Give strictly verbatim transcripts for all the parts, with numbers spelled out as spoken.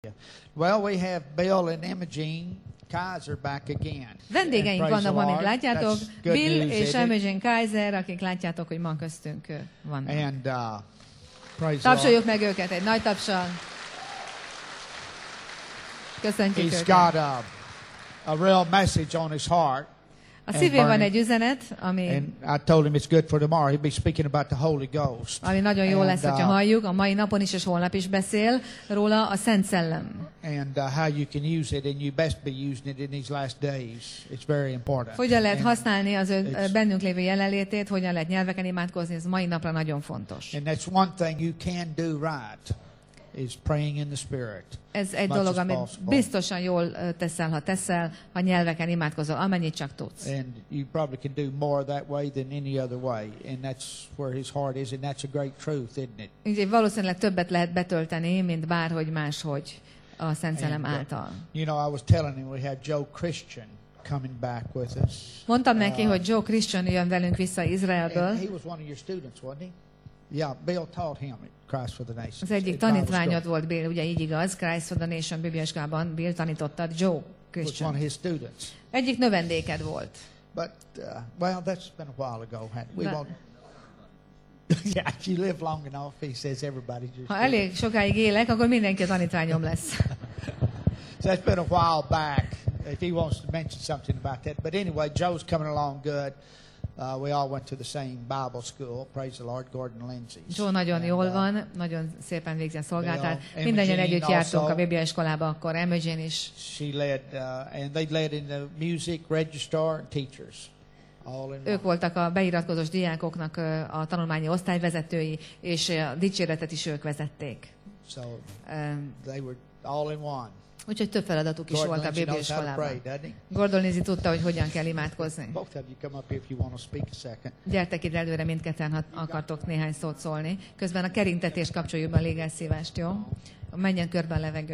Well, we have Bill and Imogene Kaiser back again. Vendégeink vannak ma, mint látjátok. Bill news, és Imogene Kaiser, akik látjátok, hogy ma köztünk vannak. And, uh, praise Tapsoljuk meg őket egy nagy tapsal. Köszöntjük He's őket. got a, a real message on his heart. A szívén van egy üzenet, ami, and I told him it's good for tomorrow. He'll be speaking about the Holy Ghost. ami nagyon jó and, lesz, hogyha uh, halljuk. A mai napon is és holnap is beszél róla a Szent Szellem. And uh, how you can use it, and you best be using it in these last days. It's very important. Hogyan lehet And használni az ő bennünk lévő jelenlétét, hogyan lehet nyelveken imádkozni, ez mai napra nagyon fontos. And that's one thing you can do right, is praying in the Spirit. Ez egy much dolog, as amit possible. biztosan jól teszel, ha teszel, ha nyelveken imádkozol, amennyit csak tudsz. And you probably can do more that way than any other way. And that's where his heart is, and that's a great truth, isn't it? Úgyhogy valószínűleg többet lehet betölteni, mint bárhogy máshogy a Szent Szellem And, uh, által. You know, I was telling him we have Joe Christian coming back with us. Mondtam neki, Uh, hogy Joe Christian jön velünk vissza Izraelből. And he was one of your students, wasn't he? Yeah, Bill taught him at Christ for the Nations. Az egyik at Bible tanítványod school. volt, Bill, ugye így igaz, Christ for the Nation bibliaiskában Bill tanította, Joe Was one Christian. of his students. Egyik növendéked volt. But, uh, well, that's been a while ago. hadn't it? We But- won't. Yeah, if you live long enough, he says everybody's your Ha student. elég sokáig élek, akkor mindenki a tanítványom lesz. So that's been a while back. If he wants to mention something about that. But anyway, Joe's coming along good. Uh, we all went to the same Bible school. Praise the Lord, Gordon Lindsay. Joe nagyon jól van, nagyon szépen végzi a szolgáltát. Bill, Mindannyian Imogene együtt jártunk also. a bibliaiskolába, akkor Imogene is. She led, uh, and they led in the music, registrar, and teachers. All in Ők one. voltak a beiratkozós diákoknak ö, a tanulmányi osztályvezetői, és a dicséretet is ők vezették. So Üm, they were all in one. Úgyhogy több feladatuk is Gordon volt a Lindsay knows how to bibliaiskolában. pray, doesn't he? Gordon Lindsay tudta, hogy hogyan kell imádkozni. Both of you come up here if you want to speak a second. Gyertek ide előre, mindketten, ha akartok néhány szót szólni. Közben a kerintetést kapcsoljuk be a légelszívást, jó? Menjen körbe a levegő.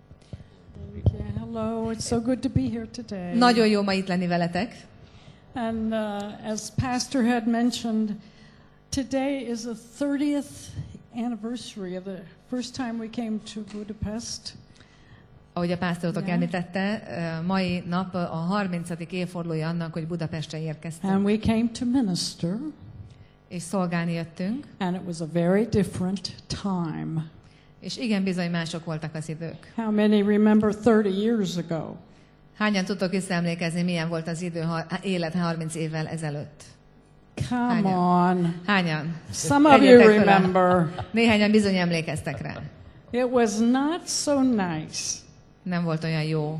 Thank you. Hello, it's so good to be here today. Nagyon jó ma itt lenni veletek. And uh, as Pastor had mentioned, today is the thirtieth anniversary of the first time we came to Budapest. Ahogy a pásztorotok Yeah. említette, ö, mai nap a harmincadik évfordulója annak, hogy Budapestre érkeztünk, And we came to minister, és szolgálni jöttünk, and it was a very different time. és igen, bizony mások voltak az idők. How many remember thirty years ago? Hányan tudtok visszaemlékezni, milyen volt az idő, ha, élet harminc évvel ezelőtt? Come Hányan? on. Hányan? Some of you Tegyetek fel. remember. Néhányan bizony emlékeztek rá. It was not so nice. Nem volt olyan jó,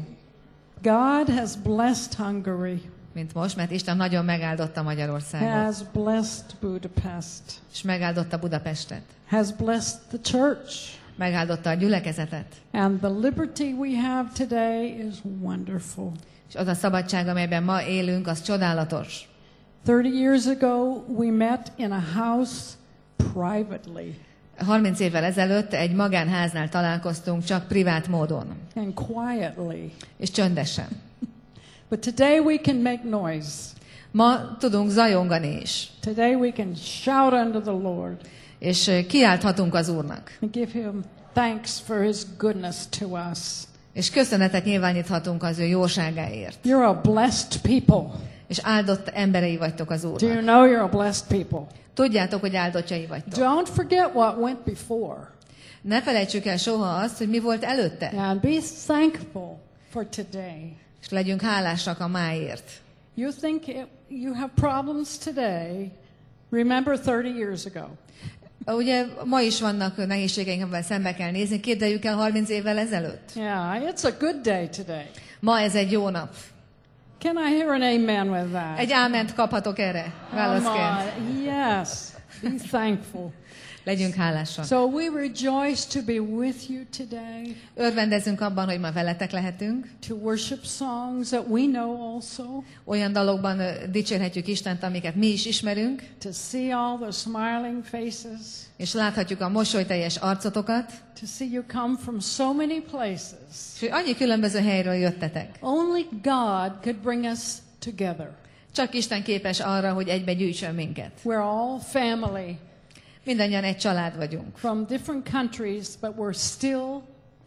God has blessed Hungary, mint most, mert Isten nagyon megáldotta Magyarországot, has blessed Budapest, és megáldotta Budapestet, has blessed the church. megáldotta a gyülekezetet, And the liberty we have today is wonderful. és az a szabadság, amelyben ma élünk, az csodálatos. thirty years ago, we met in a house privately harminc évvel ezelőtt egy magánháznál találkoztunk, csak privát módon, and quietly. és csöndesen. But today we can make noise. Ma tudunk zajongani is, Today we can shout unto the Lord és kiálthatunk az Úrnak, and give him thanks for his goodness to us. és köszönetet nyilváníthatunk az ő jóságáért. You're a blessed people. És áldott emberei vagytok az Do you Úrnak. know you're a blessed people? Tudjátok, hogy áldottjai vagytok. Don't forget what went before. Ne felejtsük el soha azt, hogy mi volt előtte, And be thankful for today. és legyünk hálásak a máért. You think it, you have problems today. Remember thirty years ago. Ugye ma is vannak nehézségeink, amivel szembe kell nézni. Képzeljük el harminc évvel ezelőtt. Yeah, it's a good day today. Ma ez egy jó nap. Can I hear an amen with that? Egy áment kaphatok erre Come válaszként. on. Yes. Be thankful. Legyünk hálásak. So we rejoice to be with you today, Örvendezünk abban, hogy ma veletek lehetünk. to worship songs that we know also, Olyan dalokban ö, dicsérhetjük Istent, amiket mi is ismerünk, to see all the smiling faces, és láthatjuk a mosolyteljes arcotokat, to see you come from so many places. és hogy annyi különböző helyről jöttetek. Only God could bring us together. Csak Isten képes arra, hogy egybe gyűjtsön minket. We're all family Mindannyian egy család vagyunk. from different countries, but we're still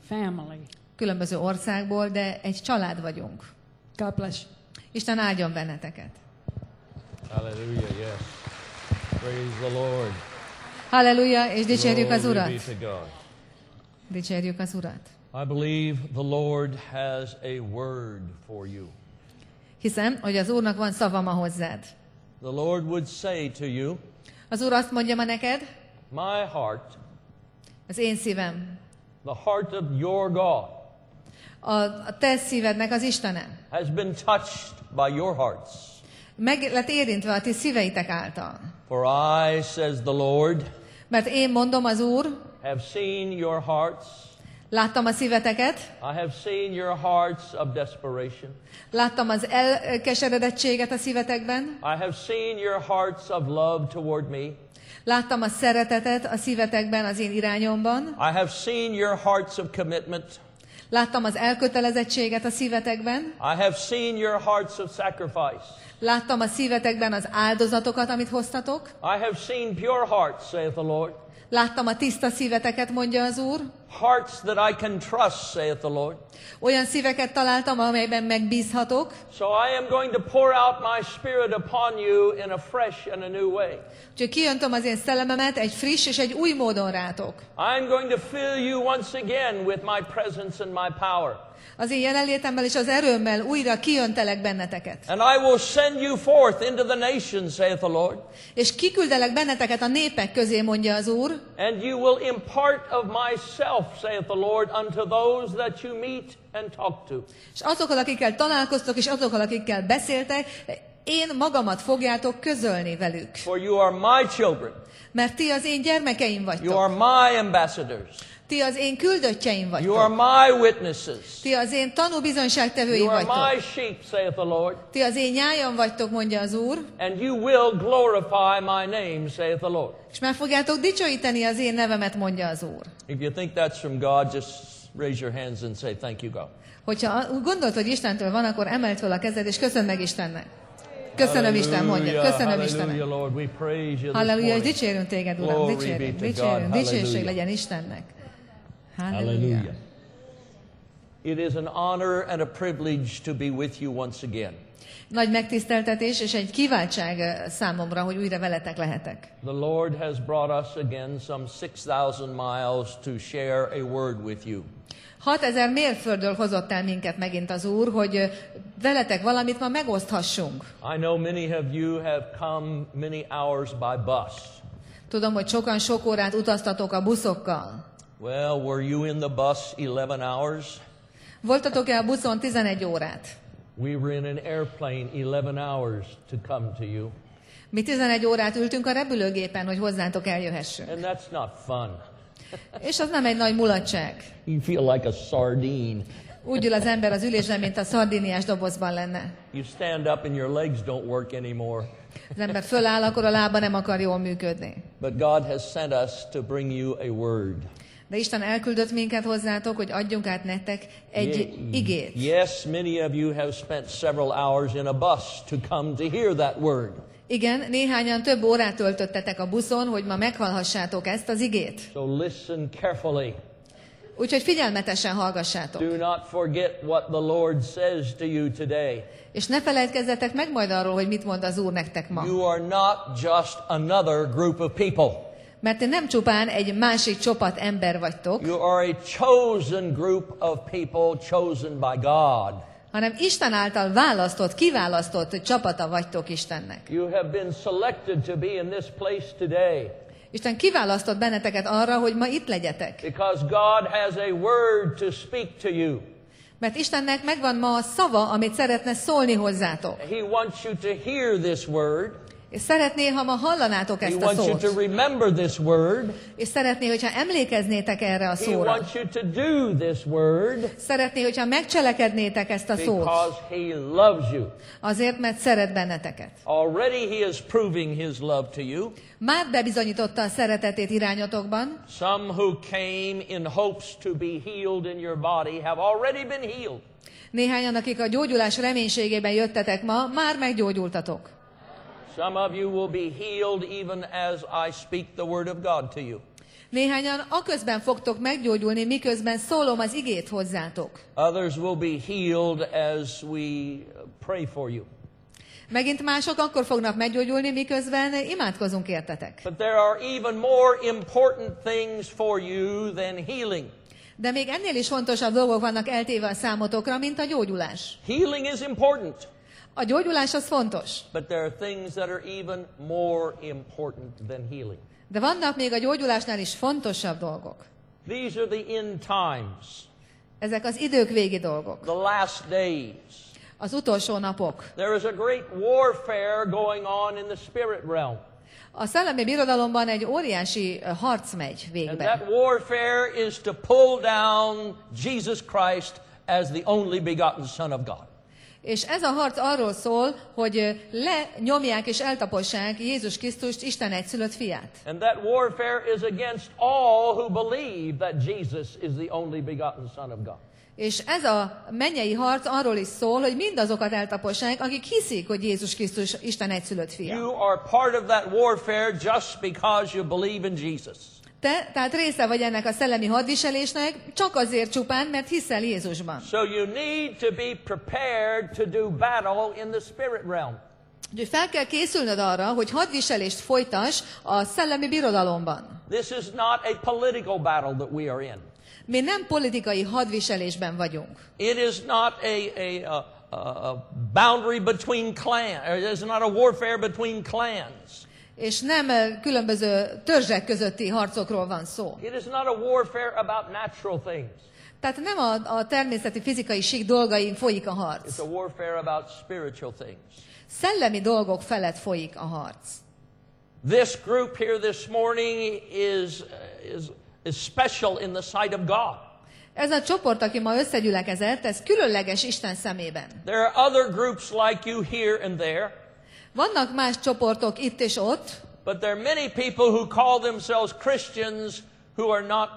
family. Különböző országból, de egy család vagyunk. God bless you. Isten áldjon benneteket. Hallelujah, yes. Praise the Lord. Halleluja, és dicsérjük az Glory Urat. be to God. Dicsérjük az Urat. I believe the Lord has a word for you. Hiszem, hogy az Úrnak van szava ma hozzád. The Lord would say to you, Az Úr azt mondja ma neked, my heart, az én szívem, the heart of your God, a, a te szívednek az Istene, has been touched by your hearts. meg lett érintve a ti szíveitek által. For I, says the Lord, Mert én mondom az Úr, have seen your hearts. láttam a szíveteket, I have seen your hearts of desperation. láttam az elkeseredettséget a szívetekben, I have seen your hearts of love toward me. láttam a szeretetet a szívetekben az én irányomban, I have seen your hearts of commitment. láttam az elkötelezettséget a szívetekben, I have seen your hearts of sacrifice. láttam a szívetekben az áldozatokat, amit hoztatok, I have seen pure hearts, saith the Lord. láttam a tiszta szíveteket, mondja az Úr, Hearts that I can trust, saith the Lord. olyan szíveket találtam, amelyben megbízhatok, So I am going to pour out my spirit upon you in a fresh and a new way. úgyhogy kijöntöm az én szellememet egy friss és egy új módon rátok. I am going to fill you once again with my presence and my power. Az én jelenlétemmel és az erőmmel újra kijöntelek benneteket. And I will send you forth into the nations, saith the Lord. És kiküldelek benneteket a népek közé, mondja az Úr, And you will impart of myself, saith the Lord, unto those that you meet and talk to. és azokkal, akikkel találkoztok, és azokkal, akikkel beszéltek, én magamat fogjátok közölni velük. For you are my children. Mert ti az én gyermekeim You are vagytok. my ambassadors. Ti az én küldöttjeim You are vagytok. my witnesses. Ti az én tanúbizonyságtevőim You are my vagytok. sheep, saith the Lord. Ti az én nyájam vagytok, mondja az Úr, And you will glorify my name, saith the Lord. és meg fogjátok dicsőíteni az én nevemet, mondja az Úr. If you think that's from God, just raise your hands and say, thank you, God. Hogyha úgy gondolt, hogy Istentől van, akkor emeld fel a kezed, és köszönj meg Istennek. Köszönöm Isten, mondja. Köszönöm Istennek. Hallelujah, Lord. We praise you this Halleluja, és morning. dicsérünk téged, Uram, Glory dicsérünk, be to dicsérünk, God. dicsőség Hallelujah. legyen Istennek. Halleluja. Hallelujah. It is an honor and a privilege to be with you once again. Nagy megtiszteltetés és egy kiváltság eh, számomra, hogy újra veletek lehetek. The Lord has brought us again some six thousand miles to share a word with you. hatezer mérföldről hozott el minket megint az Úr, hogy eh, veletek valamit ma megoszthassunk. I know many of you have come many hours by bus. Tudom, hogy sokan sok órát utaztatok a buszokkal. Well, were you in the bus eleven hours? Voltatok-e a buszon tizenegy órát? We were in an airplane eleven hours to come to you. Mi tizenegy órát ültünk a repülőgépen, hogy hozzátok eljöhessünk. And that's not fun. És az nem egy nagy mulatság. You feel like a sardine. Úgy ül az ember az ülésben, mint a szardíniás dobozban lenne. You stand up and your legs don't work anymore. Az ember föláll, akkor a lába nem akar jól működni. But God has sent us to bring you a word. De Isten elküldött minket hozzátok, hogy adjunk át nektek egy Ye- igét. Yes, many of you have spent several hours in a bus to come to hear that word. Igen, néhányan több órát töltöttetek a buszon, hogy ma meghallhassátok ezt az igét. So listen carefully. Úgyhogy figyelmetesen hallgassátok. Do not forget what the Lord says to you today. És ne felejtkezzetek meg majd arról, hogy mit mond az Úr nektek ma. You are not just another group of people. Mert ti nem csupán egy másik csapat ember vagytok, You are a chosen group of people chosen by God. hanem Isten által választott, kiválasztott csapata vagytok Istennek. You have been selected to be in this place today Isten kiválasztott benneteket arra, hogy ma itt legyetek. because God has a word to speak to you. Mert Istennek megvan ma a szava, amit szeretne szólni hozzátok. He wants you to hear this word. És szeretné, ha ma hallanátok He ezt a wants you szót. to remember this word. És szeretné, hogyha emlékeznétek erre a He szóra. wants you to do this word Szeretné, hogyha megcselekednétek ezt a szót. because He loves you. Azért, mert szeret benneteket. Already He is proving His love to you. Már bebizonyította a szeretetét irányotokban. Some who came in hopes to be healed in your body have already been healed. Néhányan, akik a gyógyulás reménységében jöttetek ma, már meggyógyultatok. Some of you will be healed even as I speak the word of God to you. Néhányan aközben fogtok meggyógyulni, miközben szólom az igét hozzátok. Others will be healed as we pray for you. Megint mások akkor fognak meggyógyulni, miközben imádkozunk értetek. But there are even more important things for you than healing. De még ennél is fontosabb dolgok vannak eltéve a számotokra, mint a gyógyulás. Healing is important. A gyógyulás az fontos. But there are things that are even more important than healing. De vannak még a gyógyulásnál is fontosabb dolgok. These are the end times. Ezek az idők végi dolgok. The last days. Az utolsó napok. There is a great warfare going on in the spirit realm. A szellemi birodalomban egy óriási harc megy And végbe. that warfare is to pull down Jesus Christ as the only begotten Son of God. És ez a harc arról szól, hogy lenyomják és eltapossák Jézus Krisztust, Isten egyszülött fiát. And that warfare is against all who believe that Jesus is the only begotten Son of God. És ez a mennyei harc arról is szól, hogy mindazokat eltapossák, akik hiszik, hogy Jézus Krisztus Isten egyszülött fia. You are part of that warfare just because you believe in Jesus. Te, tehát része vagy ennek a szellemi hadviselésnek, csak azért csupán, mert hiszel Jézusban. So you need to be prepared to do battle in the spirit realm. Úgyhogy fel kell készülnöd arra, hogy hadviselést folytass a szellemi birodalomban. This is not a political battle that we are in. Mi nem politikai hadviselésben vagyunk. It is not a, a, a, a boundary between clans. It is not a warfare between clans. És nem eh, különböző törzsek közötti harcokról van szó. It is not a warfare about natural things. Tehát nem a, a természeti fizikai sík dolgain folyik a harc. It's a warfare about spiritual things. Szellemi dolgok felett folyik a harc. This group here this morning is, is, is special in the sight of God. Ez a csoport, aki ma összegyülekezett, ez különleges Isten szemében. There are other groups like you here and there. Vannak más csoportok itt és ott, But there are many people who call themselves Christians who are not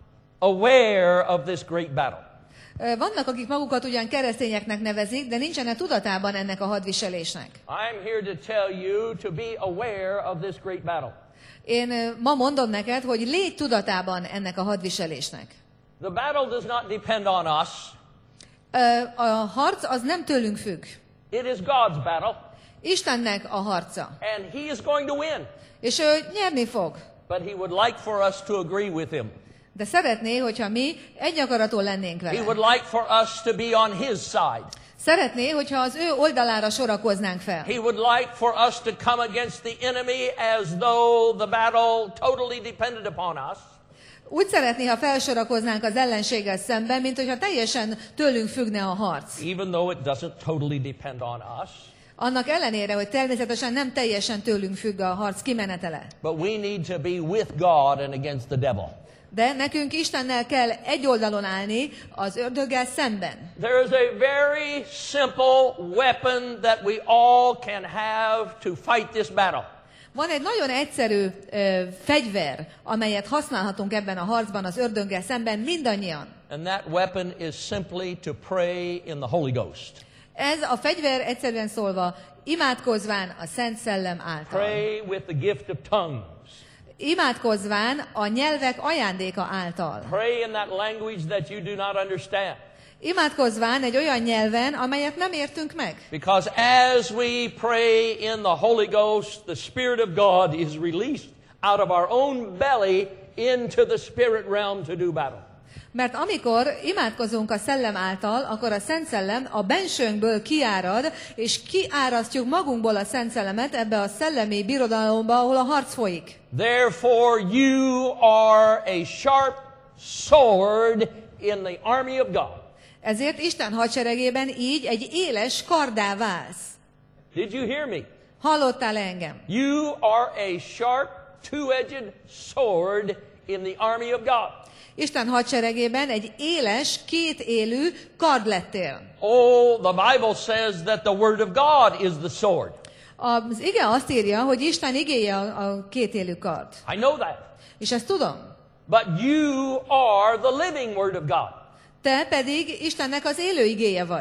aware of this great battle. vannak, akik magukat ugyan keresztényeknek nevezik, de nincsenek tudatában ennek a hadviselésnek. I'm here to tell you to be aware of this great battle. Én ma mondom neked, hogy légy tudatában ennek a hadviselésnek. The battle does not depend on us. A harc az nem tőlünk függ. It is God's battle. Istennek a harca. And he is going to win. És ő nyerni fog. But he would like for us to agree with him. De szeretné, hogyha mi egy akaraton lennénk He vele. would like for us to be on his side. Szeretné, hogyha az ő oldalára sorakoznánk fel. He would like for us to come against the enemy as though the battle totally depended upon us. Úgy szeretné, ha felsorakoznánk az ellenséggel szemben, mint hogyha teljesen tőlünk függne a harc. Even though it doesn't totally depend on us. Annak ellenére, hogy természetesen nem teljesen tőlünk függ a harc kimenetele. But we need to be with God and against the devil. De nekünk Istennel kell egy oldalon állni az ördöggel szemben. There is a very simple weapon that we all can have to fight this battle. Van egy nagyon egyszerű ö, fegyver, amelyet használhatunk ebben a harcban az ördöggel szemben mindannyian. And that weapon is simply to pray in the Holy Ghost. Ez a fegyver egyszerűen szólva imádkozván a Szent Szellem által. Pray with the gift of tongues. Imádkozván a nyelvek ajándéka által. Pray in that language that you do not understand. Imádkozván egy olyan nyelven, amelyet nem értünk meg. Because as we pray in the Holy Ghost, the Spirit of God is released out of our own belly into the spirit realm to do battle. Mert amikor imádkozunk a Szellem által, akkor a Szent Szellem a bensőnkből kiárad, és kiárasztjuk magunkból a Szent Szellemet ebbe a szellemi birodalomba, ahol a harc folyik. Therefore you are a sharp sword in the army of God. Ezért Isten hadseregében így egy éles kardá válsz. Did you hear me? Hallottál engem? You are a sharp, two-edged sword in the army of God. Isten hadseregében egy éles, kétélű kard lettél. Oh, the Bible says that the word of God is the sword. Az ige azt írja, hogy Isten igéje a, a kétélű kard. I know that. És ezt tudom. But you are the living word of God. Te pedig Istennek az élő igéje vagy.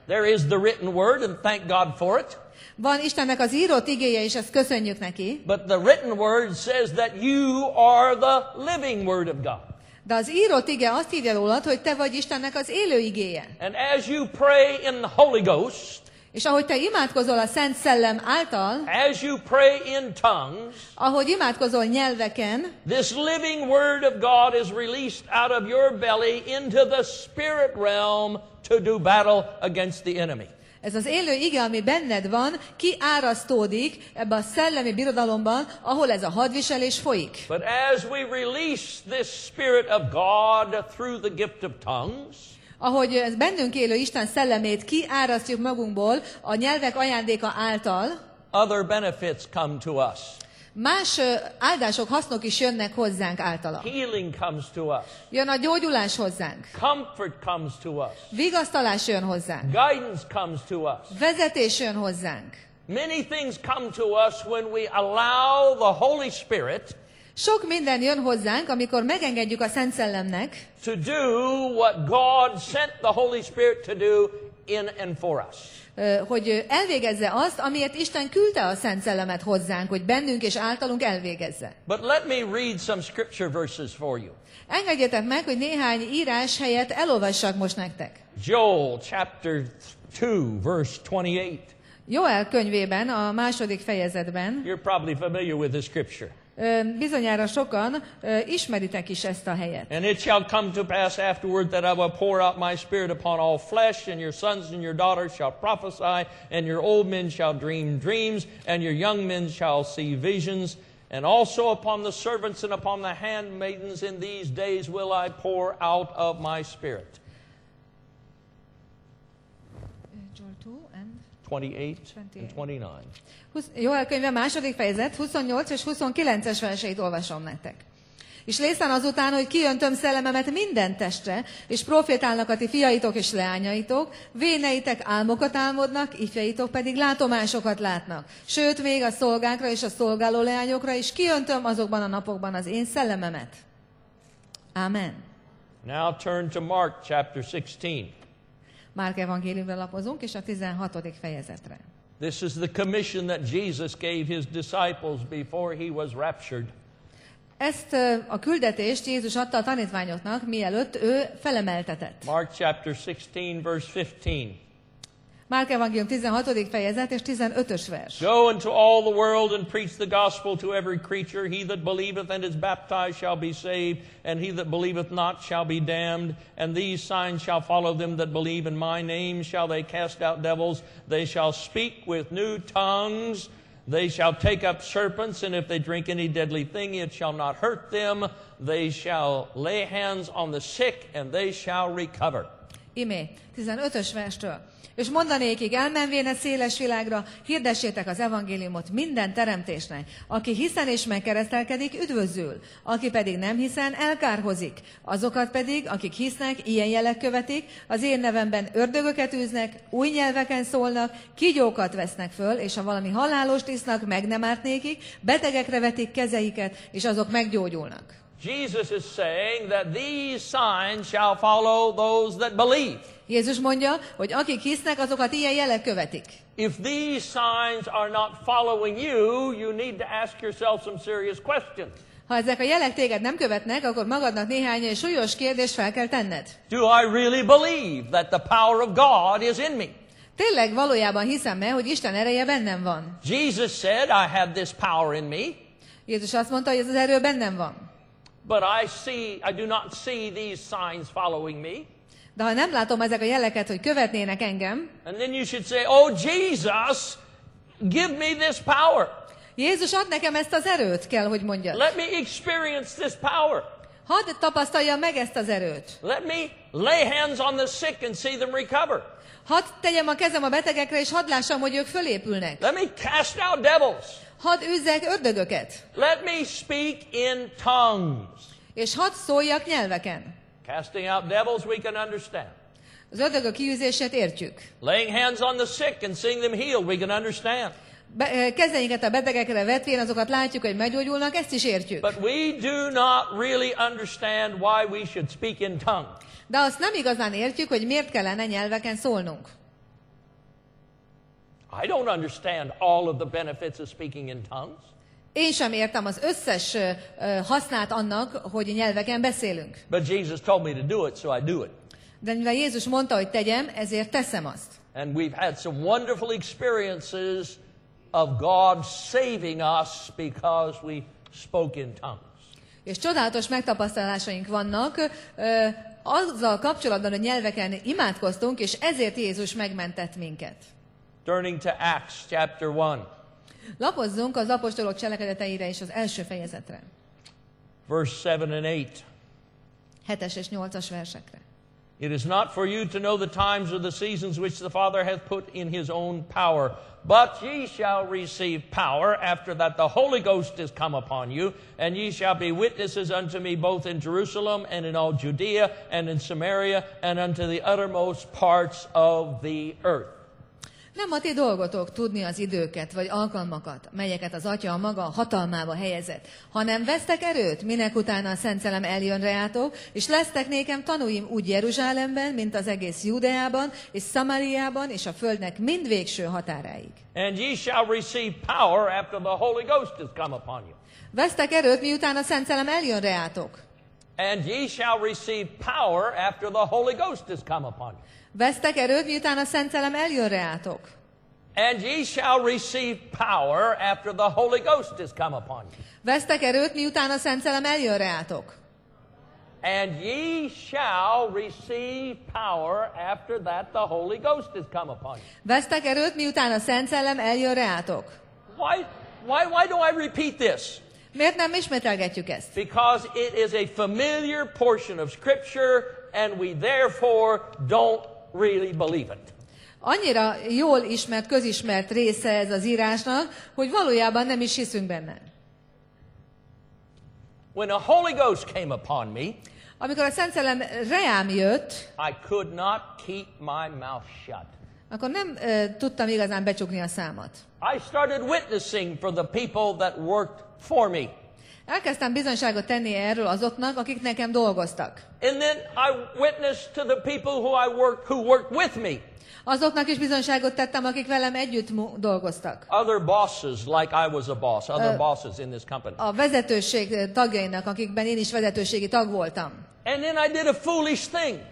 There is the written word, and thank God for it. Van Istennek az írott igéje, és ezt köszönjük neki. But the written word says that you are the living word of God. De az írott ige azt írja rólad, hogy te vagy Istennek az élő igéje. And as you pray in the Holy Ghost, És ahogy te imádkozol a Szent Szellem által, as you pray in tongues, ahogy imádkozol nyelveken, this living word of God is released out of your belly into the spirit realm to do battle against the enemy. ez az élő ige, ami benned van, kiárasztódik ebbe a szellemi birodalomban, ahol ez a hadviselés folyik. But as we release this spirit of God through the gift of tongues, Ahogy ez bennünk élő Isten szellemét kiárasztjuk magunkból a nyelvek ajándéka által, other benefits come to us. más ö, áldások, hasznok is jönnek hozzánk általa. Healing comes to us. Jön a gyógyulás hozzánk. Comfort comes to us. Vigasztalás jön hozzánk. Guidance comes to us. Vezetés jön hozzánk. Many things come to us when we allow the Holy Spirit Sok minden jön hozzánk, amikor megengedjük a Szent Szellemnek, to do what God sent the Holy Spirit to do in and for us. ö, hogy elvégezze azt, amiért Isten küldte a Szent Szellemet hozzánk, hogy bennünk és általunk elvégezze. But let me read some scripture verses for you. Engedjetek meg, hogy néhány írás helyett elolvassak most nektek. Joel chapter two, verse twenty-eight. Joel könyvében, a második fejezetben, You're probably familiar with this scripture. ö, bizonyára sokan ö, ismeritek is ezt a helyet. And it shall come to pass afterward that I will pour out my spirit upon all flesh, and your sons and your daughters shall prophesy, and your old men shall dream dreams, and your young men shall see visions. And also upon the servants and upon the handmaidens in these days will I pour out of my spirit. twenty-eight and twenty-nine. Joel könyve második fejezet, huszonnyolc és huszonkilences verseit olvasom nektek. És lészen azután, hogy kijöntöm szellememet minden testre, és profétálnak a ti fiaitok és leányaitok, véneitek álmokat álmodnak, ifjaitok pedig látomásokat látnak. Sőt, még a szolgákra és a szolgáló leányokra is kijöntöm azokban a napokban az én szellememet. Amen. Now turn to Mark chapter sixteen. Márk evangéliumra lapozunk, és a tizenhatodik fejezetre. This is the commission that Jesus gave his disciples before he was raptured. Ezt ö, a küldetést Jézus adta a tanítványoknak, mielőtt ő felemeltetett. Mark chapter sixteen, verse fifteen. Márk evangélium tizenhatodik fejezet és tizenötös vers. Go into all the world and preach the gospel to every creature. He that believeth and is baptized shall be saved, and he that believeth not shall be damned. And these signs shall follow them that believe in my name. Shall they cast out devils? They shall speak with new tongues. They shall take up serpents, and if they drink any deadly thing, it shall not hurt them. They shall lay hands on the sick, and they shall recover. Imé, tizenötös verstől. És mondanékig, elmenvén a széles világra, hirdessétek az evangéliumot minden teremtésnek. Aki hiszen és megkeresztelkedik, üdvözül. Aki pedig nem hiszen, elkárhozik. Azokat pedig, akik hisznek, ilyen jelek követik, az én nevemben ördögöket űznek, új nyelveken szólnak, kígyókat vesznek föl, és ha valami halálost isznak, meg nem árt nékik, betegekre vetik kezeiket, és azok meggyógyulnak. Jesus is saying that these signs shall follow those that believe. Jézus mondja, hogy akik hisznek, azokat ilyen jelek követik. If these signs are not following you, you need to ask yourself some serious questions. Ha ezek a jelek téged nem követnek, akkor magadnak néhány súlyos kérdést fel kell tenned. Do I really believe that the power of God is in me? Tényleg valójában hiszem-e, hogy Isten ereje bennem van? Jesus said, I have this power in me, Jézus azt mondta, hogy ez az erő bennem van. but I see, I do not see these signs following me. De ha nem látom ezek a jeleket, hogy követnének engem, And then you should say, oh Jesus, give me this power. Jézus ad nekem ezt az erőt, kell, hogy mondja. Let me experience this power. Hadd tapasztaljam meg ezt az erőt. Let me lay hands on the sick and see them recover. Hadd tegyem a kezem a betegekre, és hadd lássam, hogy ők fölépülnek. Let me cast out devils. Hadd üzzek ördögöket. Let me speak in tongues. És hadd szóljak nyelveken. Casting out devils we can understand. Az ördögök kiűzését értjük. Laying hands on the sick and seeing them healed we can understand. Be, kezeinket a betegekre vetvén, azokat látjuk, hogy meggyógyulnak, ezt is értjük. But we do not really understand why we should speak in tongues. De azt nem igazán értjük, hogy miért kellene nyelveken szólnunk. I don't understand all of the benefits of speaking in tongues. Én sem értem az összes ö, ö, hasznát annak, hogy nyelveken beszélünk. But Jesus told me to do it, so I do it. De mivel Jézus mondta, hogy tegyem, ezért teszem azt. And we've had some wonderful experiences of God saving us because we spoke in tongues. És csodálatos megtapasztalásaink vannak ö, azzal kapcsolatban, hogy nyelveken imádkoztunk, és ezért Jézus megmentett minket. Turning to Acts chapter one. Lapozzunk az apostolok cselekedeteire és az első fejezetre. Verse seven and eight. hetes és nyolcas versekre. It is not for you to know the times or the seasons which the Father hath put in his own power, but ye shall receive power after that the Holy Ghost is come upon you, and ye shall be witnesses unto me both in Jerusalem and in all Judea and in Samaria and unto the uttermost parts of the earth. Nem a ti dolgotok tudni az időket, vagy alkalmakat, melyeket az Atya a maga hatalmába helyezett, hanem vesztek erőt, minek utána a Szent Szellem eljön reátok, és lesztek nékem tanúim úgy Jeruzsálemben, mint az egész Judeában, és Szamariában, és a földnek mind végső határáig. And ye shall receive power after the Holy Ghost is come upon you. Vesztek erőt, miután a Szent Szellem eljön reátok. And ye shall receive power after the Holy Ghost is come upon you. Vesztek erőt, miután a Szent Szellem eljön reátok. And ye shall receive power after the Holy Ghost is come upon you. Vesztek erőt, miután a Szent Szellem eljön reátok. And ye shall receive power after that the Holy Ghost is come upon you. Vesztek erőt, miután a Szent Szellem eljön reátok. Why, why, why do I repeat this? Miért nem ismételgetjük ezt? Because it is a familiar portion of Scripture and we therefore don't really believe it. Annyira jól ismert, közismert része ez az írásnak, hogy valójában nem is hiszünk benne. When the Holy Ghost came upon me, amikor a Szent Szellem reám jött, I could not keep my mouth shut. akkor nem uh, tudtam igazán becsukni a számat. I started witnessing for the people that worked for me. Elkezdtem bizonyságot tenni erről azoknak, akik nekem dolgoztak. And then I witnessed to the people who I worked, who worked with me. Azoknak is bizonyságot tettem, akik velem együtt mu- dolgoztak. Other bosses, like I was a boss, other uh, bosses in this company. A vezetőség tagjainak, akikben én is vezetőségi tag voltam. And then I did a foolish thing.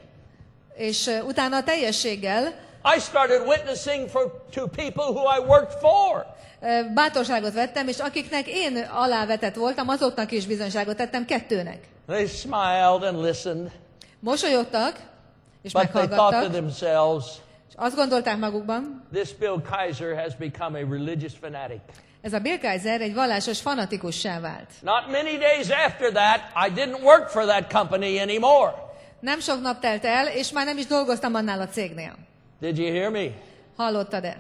És uh, utána a teljességgel I started witnessing for to people who I worked for. Uh, bátorságot vettem, és akiknek én alávetett voltam, azoknak is bizonyságot tettem kettőnek. They smiled and listened. Mosolyogtak, és But they thought to meghallgattak, themselves, és azt gondolták magukban, this Bill Kaiser has become a religious fanatic. ez a Bill Kaiser egy vallásos fanatikussá vált. Not many days after that, I didn't work for that company anymore. Nem sok nap telt el, és már nem is dolgoztam annál a cégnél. Did you hear me? Hallottad-e?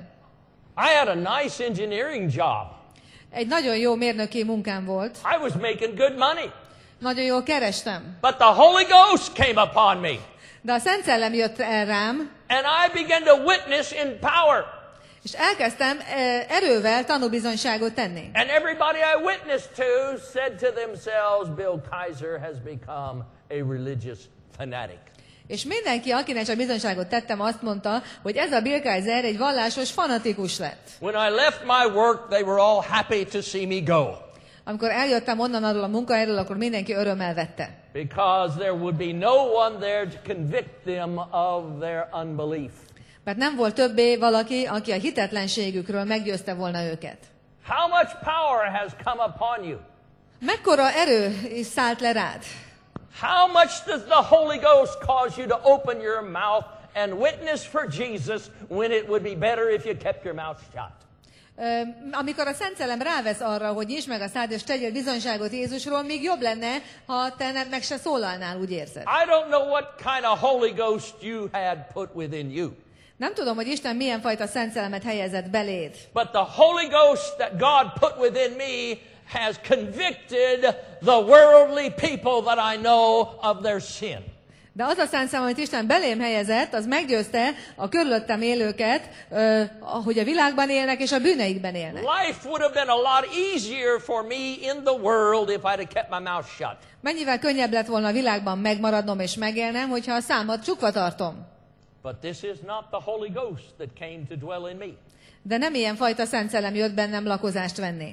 I had a nice engineering job. Egy nagyon jó mérnöki munkám volt, I was making good money. nagyon jól kerestem. But the Holy Ghost came upon me. De a Szent Szellem jött el rám, And I began to witness in power. és elkezdtem eh, erővel tanúbizonyságot tenni. And everybody I witnessed to said to themselves, Bill Kaiser has become a religious fanatic. És mindenki, akinek csak bizonyságot tettem, azt mondta, hogy ez a Bill Kaiser egy vallásos fanatikus lett. When I left my work, they were all happy to see me go. Amikor eljöttem onnan arról a munkahelyről, akkor mindenki örömmel vette. Because there would be no one there to convict them of their unbelief. Mert nem volt többé valaki, aki a hitetlenségükről meggyőzte volna őket. How much power has come upon you? Mekkora erő is szállt le rád? How much does the Holy Ghost cause you to open your mouth and witness for Jesus when it would be better if you kept your mouth shut? Ö, amikor a Szent Szellem rávesz arra, hogy nyisd meg a szád és tegyél bizonyságot Jézusról, még jobb lenne, ha te nem, meg se szólalnál, úgy érzed. I don't know what kind of Holy Ghost you had put within you. Nem tudom, hogy Isten milyen fajta Szent Szellemet helyezett beléd. But the Holy Ghost that God put within me has convicted the worldly people that I know of their sin. De az a Szent Szellem, amit Isten belém helyezett, az meggyőzte a körülöttem élőket, ö, hogy a világban élnek és a bűneikben élnek. Life would have been a lot easier for me in the world if I'd have kept my mouth shut. Mennyivel könnyebb lett volna a világban megmaradnom és megélnem, hogyha a számat csukva tartom. But this is not the Holy Ghost that came to dwell in me. De nem ilyen fajta Szent Szellem jött bennem lakozást venni.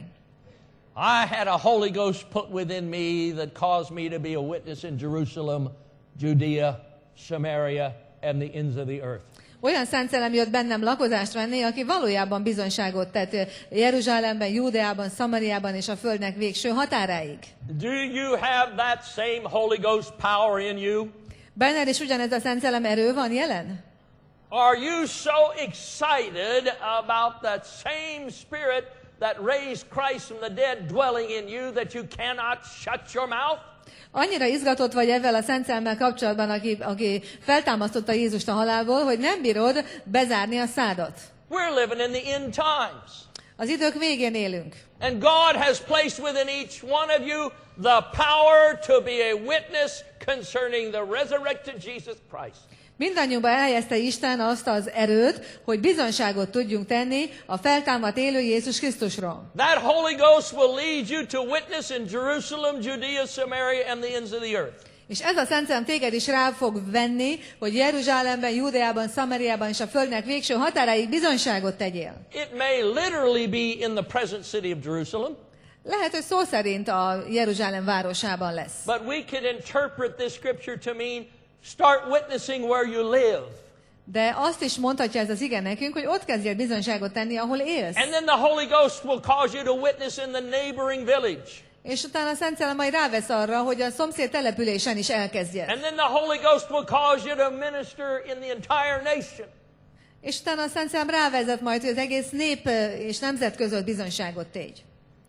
I had a Holy Ghost put within me that caused me to be a witness in Jerusalem, Judea, Samaria, and the ends of the earth. Olyan Szent Szellem jött bennem lakozást venni, aki valójában bizonyságot tett Jeruzsálemben, Júdeában, Szamariában és a földnek végső határáig. Do you have that same Holy Ghost power in you? Benned is ugyanez a Szent Szellem erő van jelen? Are you so excited about that same Spirit that raised Christ from the dead dwelling in you that you cannot shut your mouth? Annyira izgatott vagy ezzel a Szent Szellemmel kapcsolatban, aki, aki feltámasztotta Jézust a halálból, hogy nem bírod bezárni a szádat. We're living in the end times. Az idők végén élünk. And God has placed within each one of you the power to be a witness concerning the resurrected Jesus Christ. Mindannyiunkban elhelyezte Isten azt az erőt, hogy bizonyságot tudjunk tenni a feltámadt élő Jézus Krisztusról. That Holy Ghost will lead you to witness in Jerusalem, Judea, Samaria, and the ends of the earth. És ez a Szent Szellem téged is rá fog venni, hogy Jeruzsálemben, Júdeában, Szamariában és a földnek végső határáig bizonyságot tegyél. It may literally be in the present city of Jerusalem. Lehet, hogy szó szerint a Jeruzsálem városában lesz. But we can interpret this scripture to mean start witnessing where you live. De azt is mondhatja ez az ige nekünk, hogy ott kezdjél bizonyságot tenni, ahol élsz. And then the Holy Ghost will cause you to witness in the neighboring village. És utána a Szent Szellem majd rávesz arra, hogy a szomszéd településen is elkezdjed. And then the Holy Ghost will cause you to minister in the entire nation. És utána a Szent Szellem rávezet majd, hogy az egész nép és nemzet között bizonyságot tégy.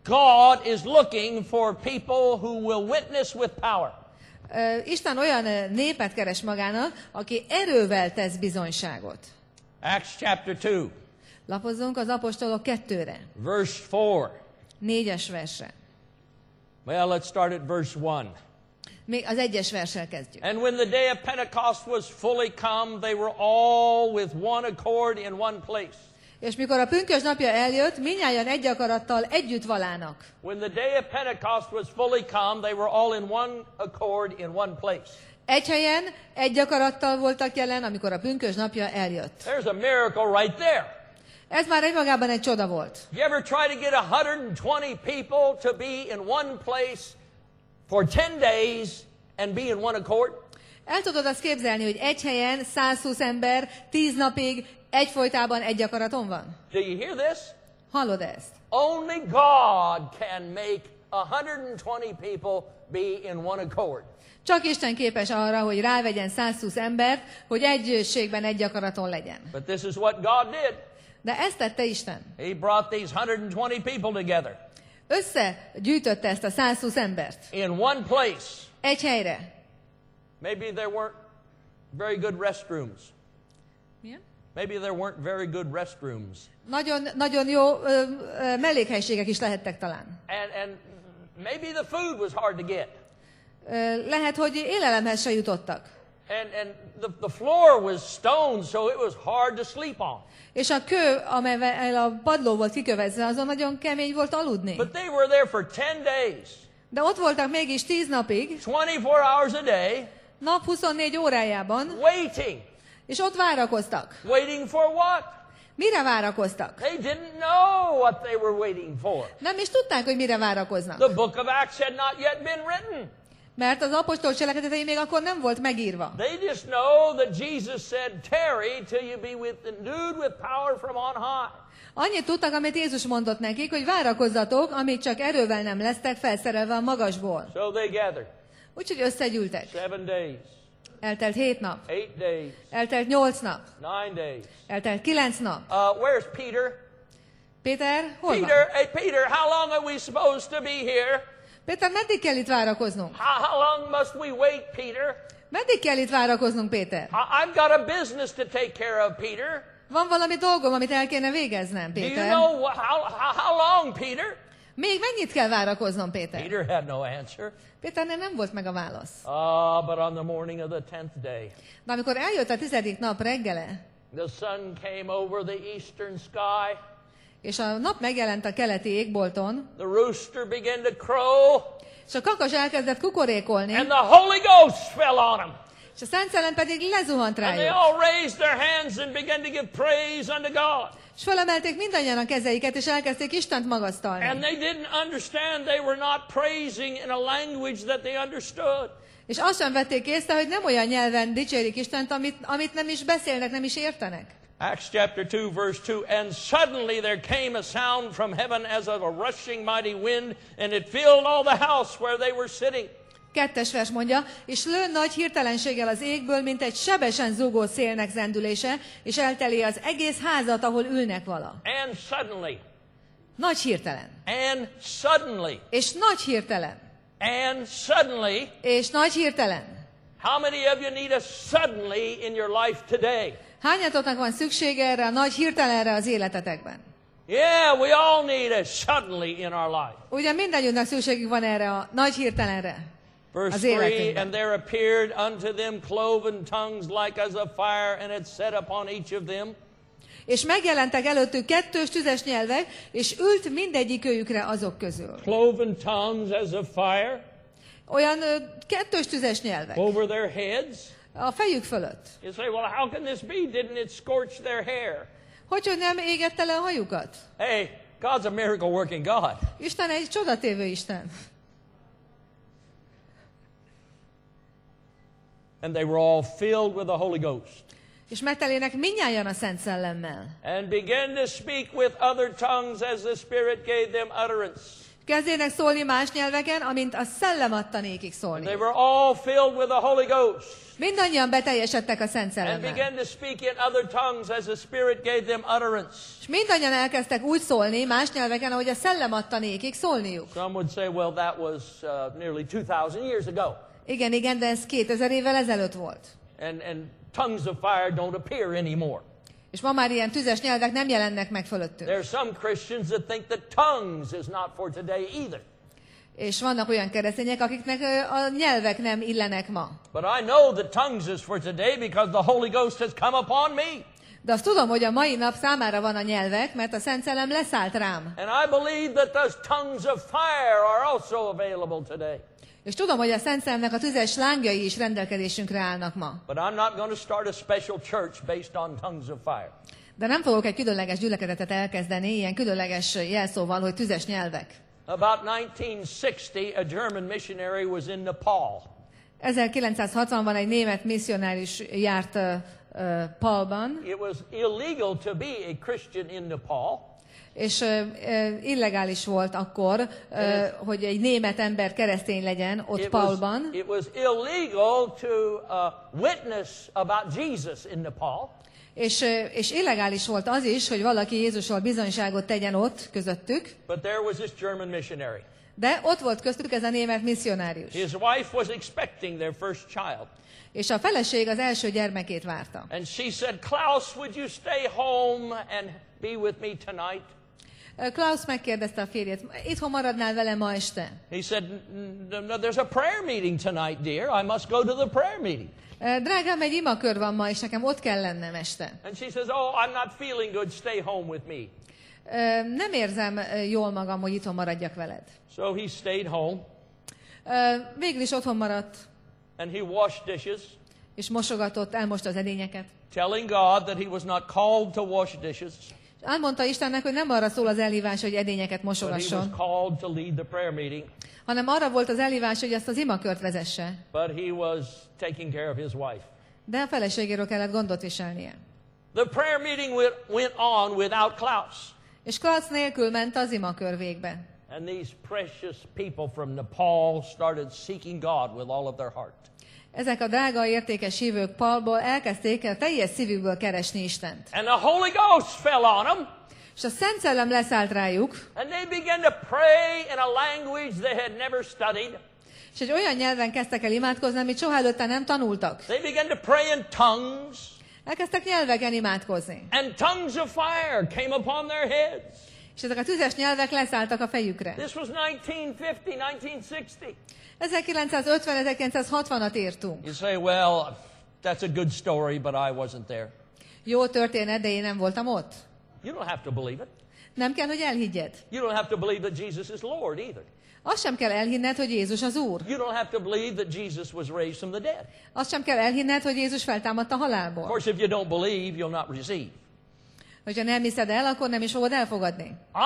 God is looking for people who will witness with power. Uh, Isten olyan uh, népet keres magának, aki erővel tesz bizonyságot. Acts chapter two. Lapozzunk az apostolok kettőre, Verse four. négyes versre. Well, let's start at verse one. Még az egyes verssel kezdjük. And when the day of Pentecost was fully come, they were all with one accord in one place. És mikor a pünkösd napja eljött, mindnyájan egy akarattal együtt valának. When the day of Pentecost was fully come, they were all in one accord in one place. Egy helyen, egy akarattal voltak jelen, amikor a pünkösd napja eljött. There's a miracle right there. Ez már egymagában egy csoda volt. You ever try to get one hundred twenty people to be in one place for ten days and be in one accord? El tudod azt képzelni, hogy egy helyen száz húsz ember tíz napig egyfolytában egy akaraton van? Do you hear this? Hallod ezt? Only God can make one hundred twenty people be in one accord. Csak Isten képes arra, hogy rávegyen száz húsz embert, hogy egységben egy akaraton legyen. But this is what God did. De ezt tette Isten. He brought these one hundred twenty people together Összegyűjtötte ezt a száz húsz embert. in one place. Egy helyre. Maybe there weren't very good restrooms. Milyen? Maybe there weren't very good restrooms. Nagyon, nagyon jó ö, ö, mellékhelységek is lehettek talán. And, and maybe the food was hard to get. Ö, lehet, hogy élelemhez se jutottak. And, and the, the floor was stone, so it was hard to sleep on. És a kő, amelyvel a padló volt kikövezve, azon nagyon kemény volt aludni. But they were there for ten days, De ott voltak mégis tíz napig, twenty-four hours a day, nap huszonnégy órájában, waiting. és ott várakoztak. Waiting for what? Mire várakoztak? They didn't know what they were waiting for. Nem is tudták, hogy mire várakoznak. The book of Acts had not yet been written. Mert az apostol cselekedetei még akkor nem volt megírva. They just know that Jesus said, tarry till you be with, endued with power from on high. Annyit tudtak, amit Jézus mondott nekik, hogy várakozzatok, amíg csak erővel nem lesztek felszerelve a magasból. So they gathered. Úgyhogy összegyűltek. Seven days, Eltelt hét nap. eight days, Eltelt nyolc nap. nine days. Eltelt kilenc nap. Uh, where's Peter? Péter, hol van? Peter, hey Peter, how long are we supposed to be here? Péter, meddig kell itt várakoznunk? How, how long must we wait, Peter? Meddig kell itt várakoznunk, Péter? I, I've got a business to take care of, Peter. Van valami dolgom, amit el kéne végeznem, Do you Péter. know wh- how, how, how long, Peter? Még mennyit kell várakoznom, Péter? Peter had no answer. Péternek nem volt meg a válasz. Ah, but on the morning of the tenth day, De amikor eljött a tizedik nap reggele, the sun came over the eastern sky. és a nap megjelent a keleti égbolton, The rooster began to crow, és a kakas elkezdett kukorékolni, and the Holy Ghost fell on him. És a Szent Szellem pedig lezuhant And they rájuk. all raised their hands and began to give praise unto God. És felemelték mindannyian a kezeiket, és elkezdték Istent And magasztalni. they didn't understand they were not praising in a language that they understood. És azt sem vették észre, hogy nem olyan nyelven dicsérik Istent, amit, amit nem is beszélnek, nem is értenek. Acts chapter two, verse two, and suddenly there came a sound from heaven as of a rushing mighty wind, and it filled all the house where they were sitting. Kettes vers mondja, és lőn nagy hirtelenséggel az égből, mint egy sebesen zúgó szélnek zendülése, és elteli az egész házat, ahol ülnek vala. And suddenly, Nagy hirtelen. and suddenly, És nagy hirtelen. and suddenly, És nagy hirtelen. how many of you need a suddenly in your life today? Hányatoknak van szüksége erre a nagy hirtelenre az életetekben? Yeah, we all need a suddenly in our life. Ugye mindannyiunknak szükségük van erre a nagy hirtelenre Verse az three, életünkben. and there appeared unto them cloven tongues like as of fire, and it set upon each of them. És megjelentek előttük kettős tüzes nyelvek, és ült mindegyikőjükre azok közül. Cloven tongues as of fire Olyan ö, kettős tüzes nyelvek over their heads. a fejük fölött. You say, well, how can this be? Didn't it scorch their hair? Hogy, hogy nem égette le a hajukat? Hey, God's a miracle working God. Isten egy csodatévő Isten. And they were all filled with the Holy Ghost, És megtelének mindnyájan a Szent Szellemmel. and began to speak with other tongues as the Spirit gave them utterance. Kezdének szólni más nyelveken, amint a Szellem adta nékik szólni. They were all filled with the Holy Ghost, Mindannyian beteljesedtek a Szent and Szellemmel. began to speak in other tongues as the Spirit gave them utterance. És mindannyian elkezdtek úgy szólni más nyelveken, ahogy a Szellem adta nékik szólniuk. Some would say, well, that was uh, nearly two thousand years ago. Igen, igen, de ez kétezer évvel ezelőtt volt. And, and tongues of fire don't appear anymore. És ma már ilyen tüzes nyelvek nem jelennek meg fölöttünk. There are some Christians that think that tongues is not for today either. És vannak olyan keresztények, akiknek ö, a nyelvek nem illenek ma. But I know that tongues is for today because the Holy Ghost has come upon me. De azt tudom, hogy a mai nap számára van a nyelvek, mert a Szent Szellem leszállt rám. And I believe that those tongues of fire are also available today. És tudom, hogy a Szent Szellemnek a tüzes lángjai is rendelkezésünkre állnak ma. But I'm not going to start a special church based on tongues of fire. De nem fogok egy különleges gyülekezetet elkezdeni, ilyen különleges jelszóval, hogy tüzes nyelvek. About nineteen sixty, a German missionary was in Nepal. ezerkilencszázhatvanban egy német misszionárius járt uh, uh, Palban, It was illegal to be a Christian in Nepal. és uh, uh, illegális volt akkor, uh, hogy egy német ember keresztény legyen ott It was, Palban, it was illegal to uh, witness about Jesus in Nepal. és, uh, és illegális volt az is, hogy valaki Jézusról bizonyságot tegyen ott közöttük, But there was this German missionary. de ott volt köztük ez a német misszionárius. His wife was expecting their first child. És a feleség az első gyermekét várta. And she said, Klaus, would you stay home and be with me tonight? Klaus megkérdezte a férjét, itthon maradnál velem ma este? He said, "No, no, there's a prayer meeting tonight, dear. I must go to the prayer meeting. Drágám, egy imakör van ma, és nekem ott kell lennem este. And she says, oh, I'm not feeling good. Stay home with me. Nem érzem jól magam, hogy itthon maradjak veled. So he stayed home, Végül is otthon maradt, and he washed dishes, és mosogatott, elmosta az edényeket. telling God that he was not called to wash dishes, Elmondta Istennek, hogy nem arra szól az elhívás, hogy edényeket but he was mosogasson, called to lead the prayer meeting. hanem arra volt az elhívás, hogy ezt az imakört vezesse. But he was taking care of his wife. De a feleségéről kellett gondot viselnie. The prayer meeting went, went on without Klaus. És Klaus nélkül ment az imakör végbe. And these precious people from Nepal started seeking God with all of their heart. Ezek a drága, értékes hívők Palból elkezdték a teljes szívükből keresni Istent. And the Holy Ghost fell on them. És a Szent Szellem leszállt rájuk, And they began to pray in a language they had never studied. és egy olyan nyelven kezdtek el imádkozni, amit soha előtte nem tanultak. They began to pray in tongues. Elkezdtek nyelveken imádkozni. And tongues of fire came upon their heads. És ezek a tüzes nyelvek leszálltak a fejükre. This was nineteen fifty, nineteen sixty. ezerkilencszázötven-ezerkilencszázhatvanat írtunk. You say, well, that's a good story, but I wasn't there. Jó történet, de én nem voltam ott. You don't have to believe it. Nem kell, hogy elhiggyed. You don't have to believe that Jesus is Lord either. Azt sem kell elhinned, hogy Jézus az Úr. You don't have to believe that Jesus was raised from the dead. Azt sem kell elhinned, hogy Jézus feltámadt a Of halálból. course, if you don't believe, you'll not receive. Hogyha nem hiszed el, akkor nem is fogod elfogadni.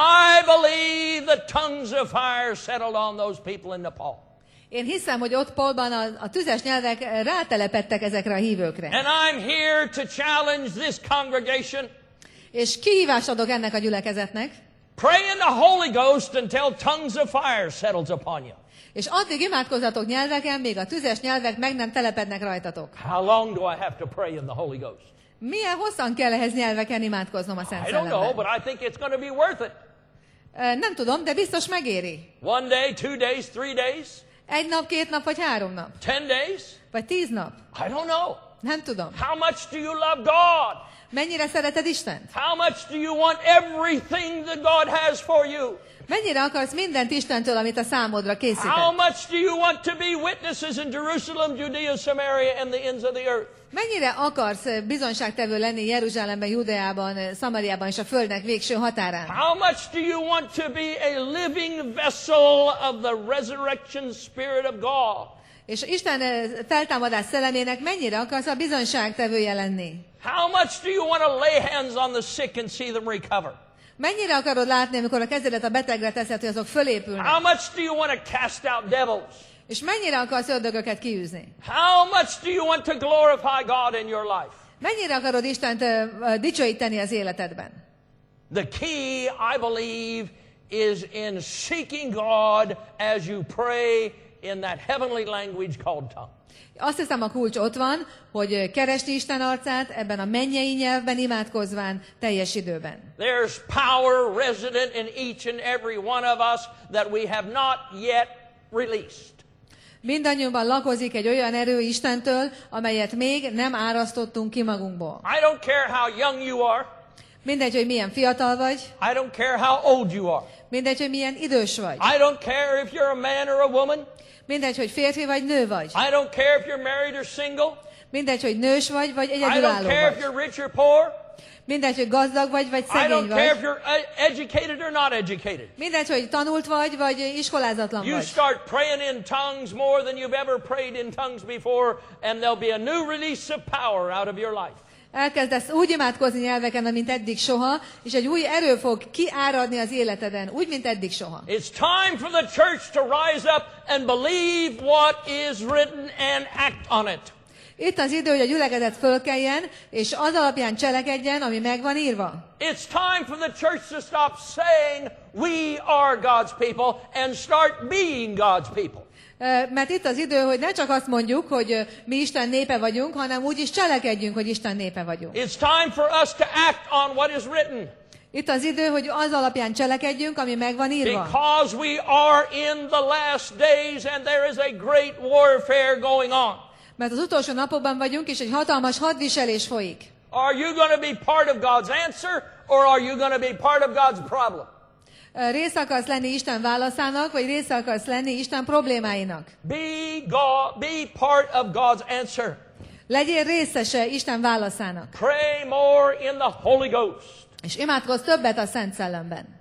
I believe the tongues of fire settled on those people in Nepal. Én hiszem, hogy ott Polban a, a tüzes nyelvek rátelepedtek ezekre a hívőkre. And I'm here to challenge this congregation. És kihívást adok ennek a gyülekezetnek. Pray in the Holy Ghost until tongues of fire settles upon you. És addig imádkozzatok nyelveken, még a tüzes nyelvek meg nem telepednek rajtatok. How long do I have to pray in the Holy Ghost? Milyen hosszan kell ehhez nyelveken imádkoznom a Szent I don't know, Szellemben? but I think it's going to be worth it. Ö, Nem tudom, de biztos megéri. One day, two days, three days, Egy nap, két nap, vagy három nap? ten days? Vagy tíz nap? I don't know. Nem tudom. How much do you love God? Mennyire szereted Istent? How much do you want everything that God has for you? Mennyire akarsz mindent Istentől, amit a számodra How készített? much do you want to be witnesses in Jerusalem, Judea, Samaria, and the ends of the earth? Mennyire akarsz bizonyságtevő lenni Jeruzsálemben, Judeában, Szamariában és a földnek végső határán? How much do you want to be a living vessel of the resurrection Spirit of God? És Isten eh, feltámadás szellemének mennyire akarsz a bizonyságtevője lenni? How much do you want to lay hands on the sick and see them recover? Mennyire akarod látni, amikor a kezedet a betegre teszed, hogy azok fölépülnek? How much do you want to cast out devils? És mennyire akarsz ördögöket kiűzni? How much do you want to glorify God in your life? Mennyire akarod Istent eh, eh, dicsőíteni az életedben? The key, I believe, is in seeking God as you pray in that heavenly language called tongue. Azt hiszem, a kulcs ott van, hogy keresni Isten arcát ebben a mennyei nyelvben imádkozván teljes időben. There's power resident in each and every one of us that we have not yet released. Mindannyiunkban lakozik egy olyan erő Istentől, amelyet még nem árasztottunk ki magunkból. I don't care how young you are. Mindegy, hogy milyen fiatal vagy, I don't care how old you are. mindegy, hogy milyen idős vagy, I don't care if you're a man or a woman. mindegy, hogy férfi vagy nő vagy, I don't care if you're married or single. mindegy, hogy nős vagy, vagy I don't egyedülálló care if vagy, you're rich or poor. mindegy, hogy gazdag vagy, vagy I szegény don't care if vagy, you're uh, educated or not educated. mindegy, hogy tanult vagy, vagy iskolázatlan You vagy. start praying in tongues more than you've ever prayed in tongues before, and there'll be a new release of power out of your life. Elkezdesz úgy imádkozni nyelveken, mint eddig soha, és egy új erő fog kiáradni az életeden, úgy, mint eddig soha. It's time for the church to rise up and believe what is written and act on it. Itt az idő, hogy a gyülekezet fölkeljen, és az alapján cselekedjen, ami meg van írva. It's time for the church to stop saying we are God's people and start being God's people. Ö, Mert itt az idő, hogy ne csak azt mondjuk, hogy ö, mi Isten népe vagyunk, hanem úgy is cselekedjünk, hogy Isten népe vagyunk. It's time for us to act on what is written. Itt az idő, hogy az alapján cselekedjünk, ami meg van írva. Because we are in the last days and there is a great warfare going on. Mert az utolsó napokban vagyunk, és egy hatalmas hadviselés folyik. Are you going to be part of God's answer or are you going to be part of God's problem? Ö, Része akarsz lenni Isten válaszának, vagy része akarsz lenni Isten problémáinak? Be God, be part of God's answer. Legyél részese Isten válaszának. Pray more in the Holy Ghost. És imádkozz többet a Szent Szellemben.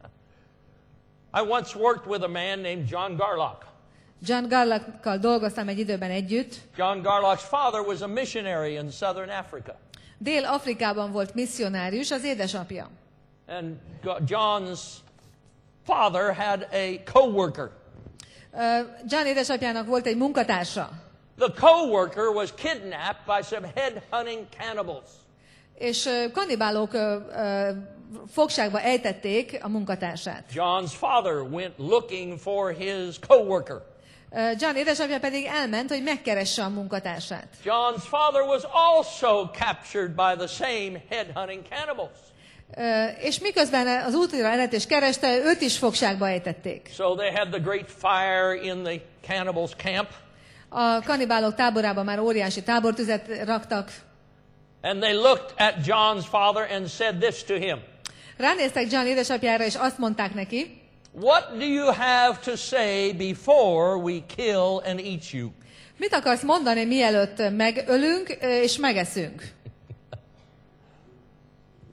I once worked with a man named John Garlock. John Garlackkal dolgoztam egy időben együtt. John Garlock's father was a missionary in southern Africa. Dél-Afrikában volt misszionárius, az édesapja. And Go- John's father had a co-worker. Ö, John édesapjának volt egy munkatársa, The co-worker was kidnapped by some head-hunting cannibals. és ö, kannibálok ö, ö, fogságba ejtették a munkatársát. John's father went looking for his co-worker. Ö, John édesapja pedig elment, hogy megkeresse a munkatársát. John's father was also captured by the same head-hunting cannibals. Ö, És miközben az útra eredt és kereste, őt is fogságba ejtették. So they had the great fire in the cannibals' camp, A kannibálok táborában már óriási tábortüzet raktak. and they looked at John's father and said this to him. Ránéztek John édesapjára, és azt mondták neki, What do you have to say before we kill and eat you? mit akarsz mondani, mielőtt megölünk és megeszünk?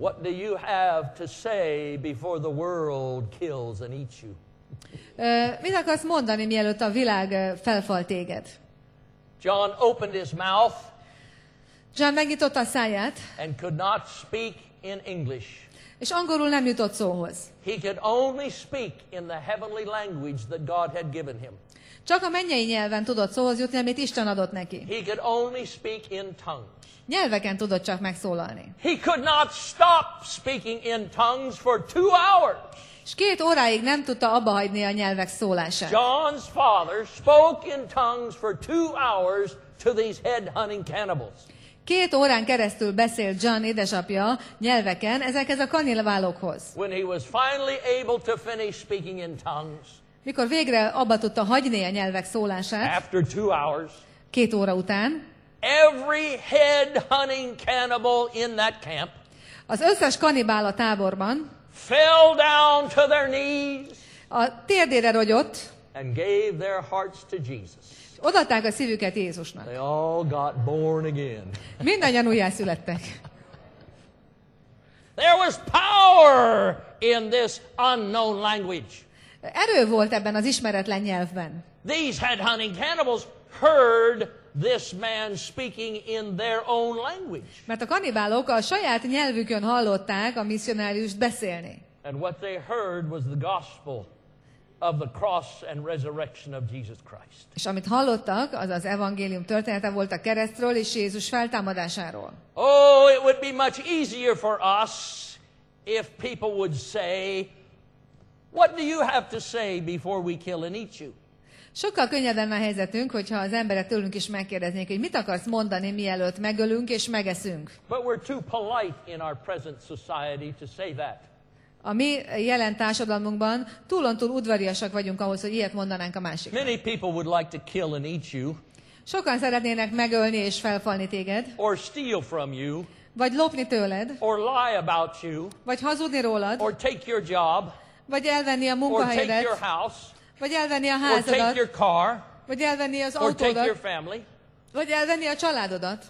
What do you have to say before the world kills and eats you? Ö, mit akarsz mondani, mielőtt a világ ö, felfal téged? John opened his mouth John megnyitotta a száját, and could not speak in English. és angolul nem jutott szóhoz. He could only speak in the heavenly language that God had given him. Csak a mennyei nyelven tudott szóhoz jutni, amit Isten adott neki. He could only speak in tongues. Nyelveken tudott csak megszólalni. He could not stop speaking in tongues for two hours. És két óráig nem tudta abbahagyni a nyelvek szólását. John's father spoke in tongues for two hours to these head-hunting cannibals. Két órán keresztül beszélt John édesapja nyelveken ezekhez a kannibálokhoz. When he was finally able to finish speaking in tongues, Mikor végre abba tudta hagyni a nyelvek szólását, after two hours, két óra után, every head-hunting cannibal in that camp az összes kannibál a táborban fell down to their knees a térdére rogyott, and gave their hearts to Jesus. odaadták a szívüket Jézusnak. They all got born again. Mindannyian újjászülettek. There was power in this unknown language. Erő volt ebben az ismeretlen nyelvben. These head-hunting cannibals heard this man speaking in their own language. Mert a kannibálok a saját nyelvükön hallották a misszionáriust beszélni. And what they heard was the gospel of the cross and resurrection of Jesus Christ. És amit hallottak, az az evangélium története volt a keresztről és Jézus feltámadásáról. Oh, it would be much easier for us if people would say, what do you have to say before we kill and eat you? Sokkal könnyebb lenne a helyzetünk, hogyha az emberek tőlünk is megkérdeznék, hogy mit akarsz mondani, mielőtt megölünk és megeszünk. But we're too polite in our present society to say that. A mi jelen társadalmunkban túlontúl udvariasak vagyunk ahhoz, hogy ilyet mondanánk a másiknak. Many people would like to kill and eat you, Sokan szeretnének megölni és felfalni téged, or steal from you, vagy lopni tőled, or lie about you, vagy hazudni rólad, or take your job, vagy elvenni a or take munkahelyedet, your house, vagy elvenni a or take házadat, your car, vagy elvenni az or take your autódat, family. vagy elvenni a családodat.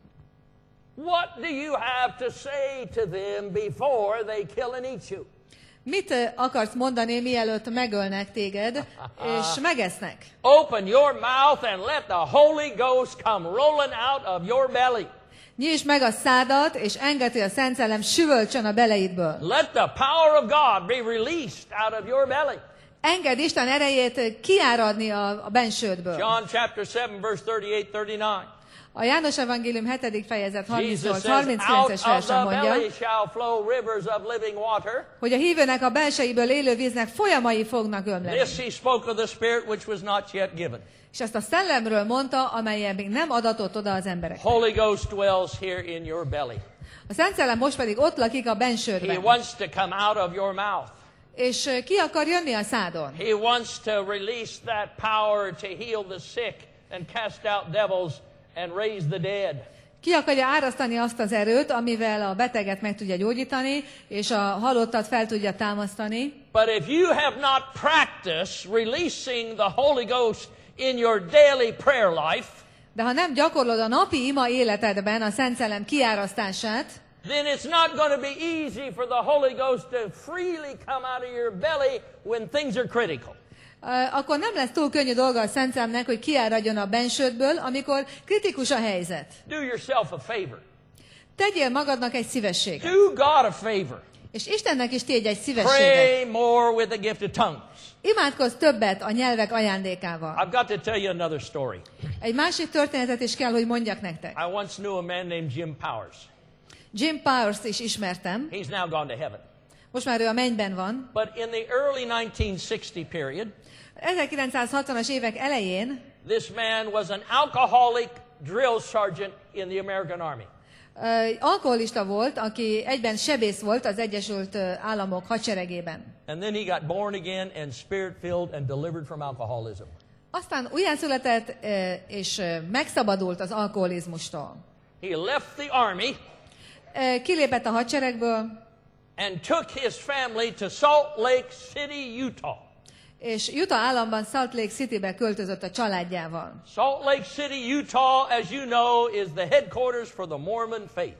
What do you have to say to them before they kill and eat you? Mit ö, akarsz mondani, mielőtt megölnek téged, és megesznek? Open your mouth and let the Holy Ghost come rolling out of your belly. Nyisd meg a szádat, és engedd, hogy a Szent Szellem süvölcsön a beleidből. Let the power of God be released out of your belly. Engedd Isten erejét kiáradni a, a bensődből. John chapter seven, verse thirty-eight, thirty-nine. A János evangélium hetedik fejezet Jesus harmincnyolc says, out harminckilences of versen the mondja, belly shall flow rivers of living water. hogy a hívőnek a belseiből élő víznek folyamai fognak ömleni. This he spoke of the Spirit which was not yet given. És ezt a szellemről mondta, amelyen még nem adatott oda az embereknek. Holy Ghost dwells here in your belly. A Szent Szellem most pedig ott lakik a He bensődben. wants to come out of your mouth. És ö, ki akar jönni a szádon? He wants to release that power to heal the sick and cast out devils and raise the dead. Ki akarja árasztani azt az erőt, amivel a beteget meg tudja gyógyítani, és a halottat fel tudja támasztani. But if you have not practiced releasing the Holy Ghost in your daily prayer life, De ha nem gyakorlod a napi ima életedben a Szent Szellem kiárasztását, then it's not going to be easy for the Holy Ghost to freely come out of your belly when things are critical. Uh, akkor nem lesz túl könnyű dolga a Szent Szellemnek, hogy kiáradjon a bensődből, amikor kritikus a helyzet. Do yourself a favor. Tegyél magadnak egy szívességet. Do God a favor. És Istennek is tégy egy szívességet. Pray more with the gift of tongues. Imádkozz többet a nyelvek ajándékával. I've got to tell you another story. Egy másik történetet is kell, hogy mondjak nektek. I once knew a man named Jim Powers. Jim Powers-t is ismertem. He's now gone to heaven. Most már ő a mennyben van. But in the early nineteen sixty period, ezerkilencszázhatvanas évek elején this man was an alcoholic drill sergeant in the American Army. uh, alkoholista volt, aki egyben sebész volt az Egyesült uh, Államok hadseregében. And then he got born again and spirit-filled and delivered from alcoholism. Aztán újjászületett uh, és uh, megszabadult az alkoholizmustól. He left the army Uh, kilépett a hadseregből, and took his family to Salt Lake City, Utah. és Utah államban Salt Lake Citybe költözött a családjával. Salt Lake City, Utah, as you know, is the headquarters for the Mormon faith.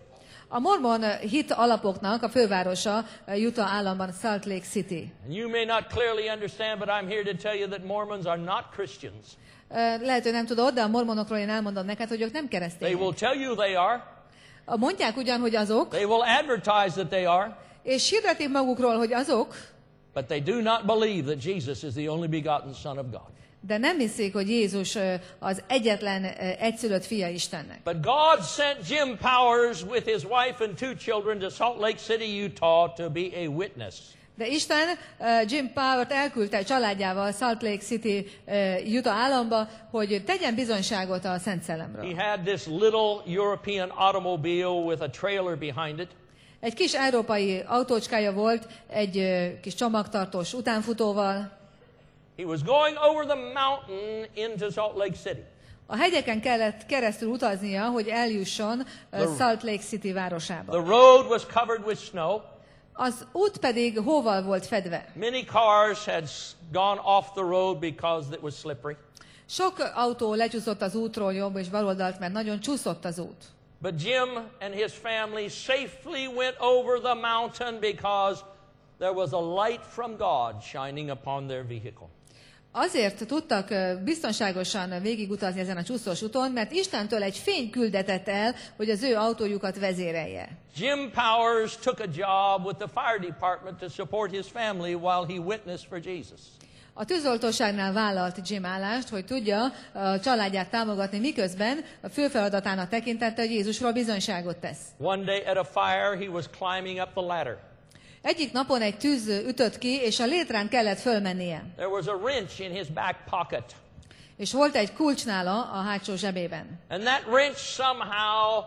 A mormon hit alapoknak a fővárosa Utah államban Salt Lake City. And you may not clearly understand, but I'm here to tell you that Mormons are not Christians. Lehet, hogy nem tudod, de a mormonokról én elmondom neked, hogy ők nem They keresztények. will tell you they are. Mondják ugyan, hogy azok, They will advertise that they are. és hirdetik magukról, hogy azok, But they do not believe that Jesus is the only begotten Son of God. de nem hiszik, hogy Jézus az egyetlen egyszülött fia Istennek. But God sent Jim Powers with his wife and two children to Salt Lake City, Utah to be a witness. De Isten uh, Jim Powert elküldte családjával Salt Lake City, uh, Utah államba, hogy tegyen bizonyságot a Szent Szellemről. He had this little European automobile with a trailer behind it. Egy kis európai autócskája volt, egy uh, kis csomagtartós utánfutóval. He was going over the mountain into Salt Lake City. A hegyeken kellett keresztül utaznia, hogy eljusson uh, Salt Lake City városába. The road was covered with snow. Az út pedig hóval volt fedve. Many cars had s- gone off the road because it was slippery. Sok autó lecsúszott az útról jobb és baloldalt, mert nagyon csúszott az út. But Jim and his family safely went over the mountain because there was a light from God shining upon their vehicle. Azért tudtak ö, biztonságosan végigutazni ezen a csúszós úton, mert Istentől egy fény küldetett el, hogy az ő autójukat vezérelje. Jim Powers took a job with the fire department to support his family while he witnessed for Jesus. A tűzoltóságnál vállalt Jim állást, hogy tudja a családját támogatni, miközben a fő feladatának tekintette, hogy Jézusról bizonyságot tesz. One day at a fire, he was climbing up the ladder. Egyik napon egy tűz ütött ki, és a létrán kellett fölmennie. There was a wrench in his back pocket. És volt egy kulcs nála a hátsó zsebében. And that wrench somehow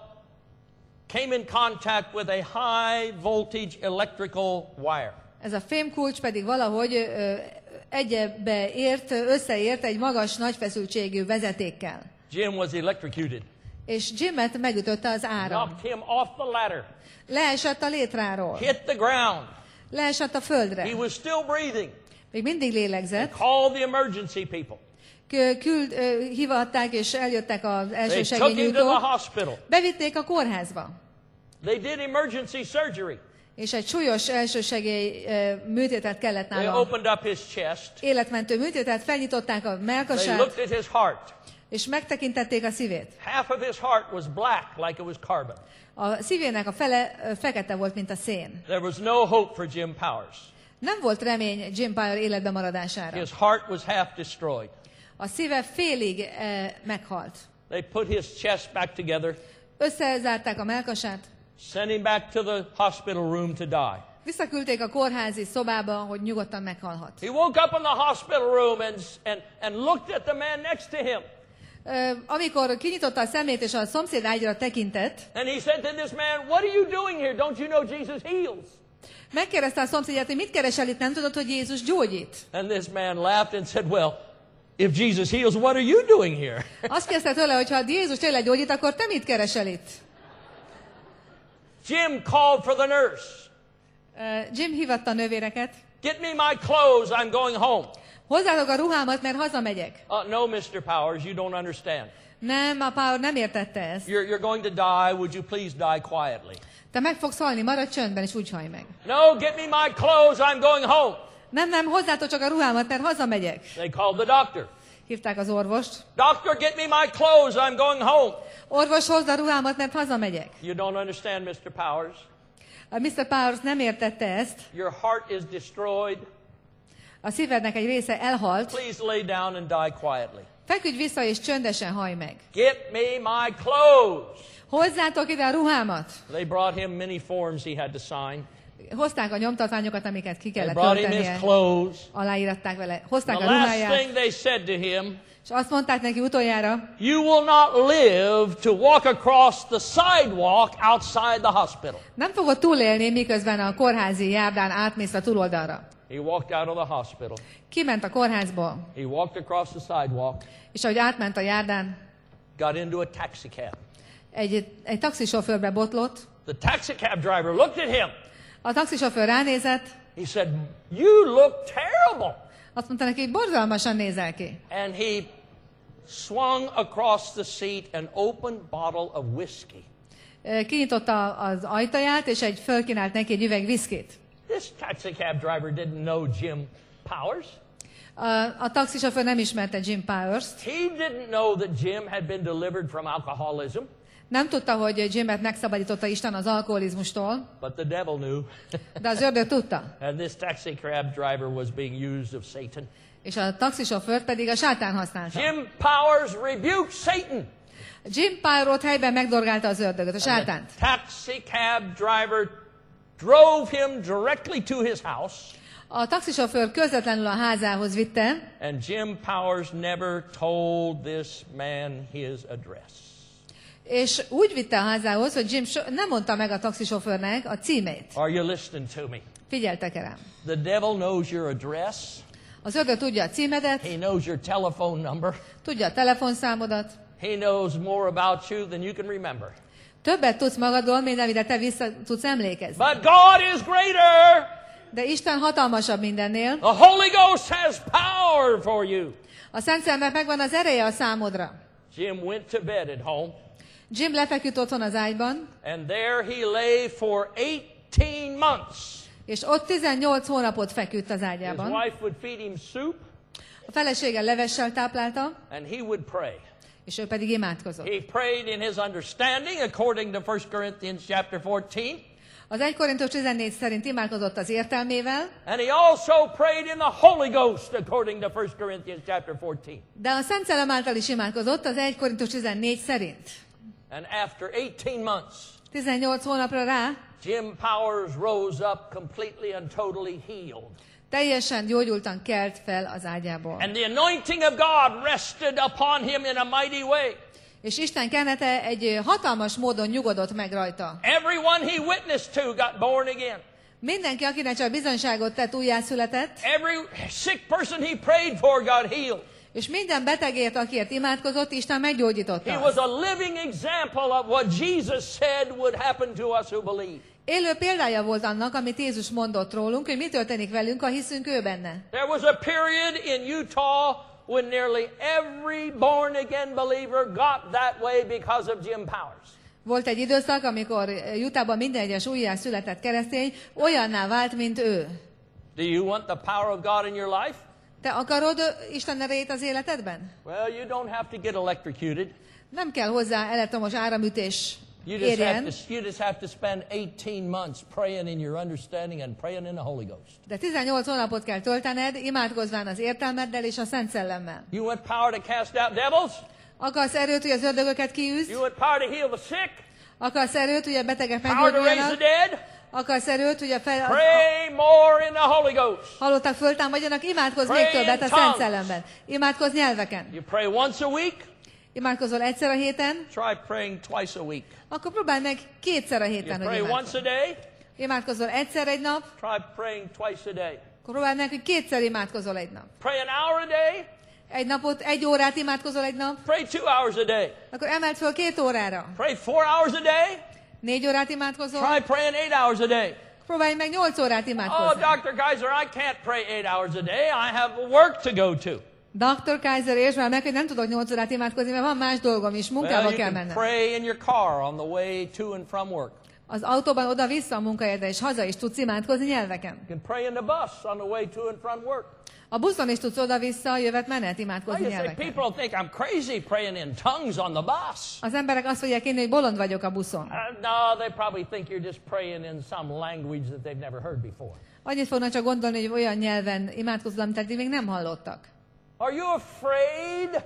came in contact with a high voltage electrical wire. Ez a fémkulcs pedig valahogy ö, egybe ért, összeért egy magas, nagy feszültségű vezetékkel. Jim was electrocuted. És Jimmet megütötte az áram. Knocked him off the ladder. Leesett a létráról. Hit the ground. Leesett a földre. He was still breathing. Még mindig lélegzett. Called the emergency people. Kü- Küld, ö, hívatták, és eljöttek az első They took him to the segélynyújtók. hospital. Bevitték a kórházba. They did emergency surgery. És egy súlyos elsősegély ö, műtétet kellett They nála. opened up his chest. Életmentő műtétet, felnyitották a They mellkasát, looked at his heart. és megtekintették a szívét. Half of his heart was black like it was carbon. A szívének a fele ö, fekete volt, mint a szén. There was no hope for Jim Powers. Nem volt remény Jim Power életbe maradására. His heart was half destroyed. A szíve félig e, meghalt. They put his chest back together, Összezárták a mellkasát, sent him back to the hospital room to die. visszaküldték a kórházi szobába, hogy nyugodtan meghalhat. He woke up in the hospital room and, and, and looked at the man next to him. Ö, amikor kinyitotta a szemét és a szomszéd ágyra tekintett, And he said to this man, "What are you doing here? Don't you know Jesus heals?" megkérdezte a szomszédját, hogy mit keresel itt, nem tudod, hogy Jézus gyógyít? And this man laughed and said, "Well, if Jesus heals, what are you doing here?" Azt kérdezte tőle, hogy ha Jézus tényleg gyógyít, akkor te mit keresel itt? Jim called for the nurse. Ö, Jim hívatta a nővéreket. "Get me my clothes, I'm going home." Hozzátok a ruhámat, mert hazamegyek. Uh, no, Mister Powers, you don't understand. Nem, a Power nem értette ezt. You're, you're going to die. Would you please die quietly? Te meg fogsz halni, maradj csöndben, és úgy halj meg. No, get me my clothes, I'm going home. Nem, nem, hozzátok csak a ruhámat, mert hazamegyek. They called the doctor. Hívták az orvost. Doctor, get me my clothes, I'm going home. Orvos, hozd a ruhámat, mert hazamegyek. You don't understand, Mister Powers. A miszter Powers nem értette ezt. Your heart is destroyed. A szívednek egy része elhalt. Please lay down and die quietly. Feküdj vissza, és csöndesen hajj meg. Get me my clothes. Hozzátok ide a ruhámat. They brought him many forms he had to sign. Hozták a nyomtatványokat, amiket ki They kellett brought him his töltenie. clothes. Aláíratták vele. Hozták The a last ruháját, thing they said to him, és azt mondták neki utoljára, you will not live to walk across the sidewalk outside the hospital. nem fogod túlélni, miközben a kórházi járdán átmész a túloldalra. He walked out of the hospital. Kiment a kórházból, He walked across the sidewalk, és ahogy átment a járdán, got into a taxi cab. egy, egy taxisofőrbe botlott. The taxi cab driver looked at him. A taxisofőr ránézett, He said, you look terrible. azt mondta neki, hogy borzalmasan nézel ki. And he swung across the seat an open bottle of whiskey. kinyitotta az ajtaját, és egy fölkínált neki egy üveg viszkit. This taxi cab driver didn't know Jim Powers. A, a taxisofőr nem ismerte Jim Powers-t. He didn't know that Jim had been delivered from alcoholism. Nem tudta, hogy Jimet megszabadította Isten az alkoholizmustól, But the devil knew. de az ördög tudta. And this taxi cab driver was being used of Satan. És a taxisofőrt pedig a sátán használta. Jim Powers rebuked Satan. Jim Powers helyben megdorgálta az ördögöt, a sátánt. The taxi cab driver drove him directly to his house. A taxisofőr közvetlenül a házához vitte, And Jim Powers never told this man his address. és úgy vitte a házához, hogy Jim so- nem mondta meg a taxisofőrnek a címét. Are you listening to me? Figyeltek rám. The devil knows your address. Az ördög tudja a címedet, He knows your telephone number. tudja a telefonszámodat, He knows more about you than you can remember. többet tudsz magadról, mint amire te vissza tudsz emlékezni. But God is greater. De Isten hatalmasabb mindennél. The Holy Ghost has power for you. A Szent Szellemnek megvan az ereje a számodra. Jim went to bed at home, Jim lefeküdt otthon az ágyban, and there he lay for eighteen months. és ott tizennyolc hónapot feküdt az His ágyában. wife would feed him soup, A felesége levessel táplálta, and he would pray. és ő pedig imádkozott. He prayed in his understanding, according to First Corinthians chapter fourteen. Az egy Korintus tizennégy szerint imádkozott az értelmével, And he also prayed in the Holy Ghost, according to First Corinthians chapter fourteen. de a Szent Szellem által is imádkozott az egy Korintus tizennégy szerint. And after eighteen months, tizennyolc hónapra rá Jim Powers rose up completely and totally healed. teljesen gyógyultan kelt fel az ágyából. And the anointing of God rested upon him in a mighty way. És Isten kenete egy hatalmas módon nyugodott meg rajta. Everyone he witnessed to got born again. Mindenki, akinek csak bizonyságot tett, újjászületett, Every sick person he prayed for got healed. és minden betegért, akiért imádkozott, Isten meggyógyította. He was a living example of what Jesus said would happen to us who believe. Élő példája volt annak, amit Jézus mondott rólunk, hogy mi történik velünk, ha hiszünk ő benne. There was a period in Utah when nearly every born-again believer got that way because of Jim Powers. Volt egy időszak, amikor Utahban minden egyes újjászületett keresztény olyanná vált, mint ő. Do you want the power of God in your life? Te akarod Isten erejét az életedben? Well, you don't have to get electrocuted. Nem kell hozzá elektromos áramütés You just, have érjen, to, you just have to spend eighteen months praying in your understanding and praying in the Holy Ghost. de tizennyolc hónapot kell töltened, imádkozván az értelmeddel és a Szent Szellemmel. You want power to cast out devils? Akarsz erőt, hogy az ördögöket kiűzd? You want power to heal the sick? Akarsz erőt, hogy a betegek Power to raise the meggyógyuljanak? dead? Akarsz erőt, hogy a, fel, a, a Pray more in the Holy Ghost. halottak föltámadjanak? Imádkozz Pray még többet a in Szent tongues. Szellemben. Imádkozz nyelveken. You pray once a week? Imádkozol egyszer a héten? Try praying twice a week. Akkor próbáld meg kétszer a You héten, hogy pray once a imádkozz. day? Imádkozol egyszer egy nap? Try praying twice a day. Akkor próbáld meg, hogy kétszer imádkozol egy nap. Pray an hour a day? Egy napot, egy órát imádkozol egy nap? Pray two hours a day. Akkor emeld föl két órára. Pray four hours a day? Négy órát imádkozol? Try praying eight hours a day. Próbálj meg nyolc órát Oh, imádkozni. Doctor Kaiser, I can't pray eight hours a day. I have work to go to. doktor Kaiser, értsd már meg, hogy nem tudok nyolc órát imádkozni, mert van más dolgom is, munkába Well, you kell can mennem. pray in your car on the way to and from work. Az autóban oda-vissza a munkahelyedre, és haza is tudsz imádkozni nyelveken. You can pray in the bus on the way to and from work. A buszon is tudsz oda-vissza, jövet menet I imádkozni just say nyelveken. people think I'm crazy praying in tongues on the bus. Az emberek azt fogják hinni, hogy bolond vagyok a buszon. Uh, no, they probably think you're just praying in some language that they've never heard before. Annyit fognak csak gondolni, hogy olyan nyelven imádkozol, amit eddig még nem hallottak. Are you afraid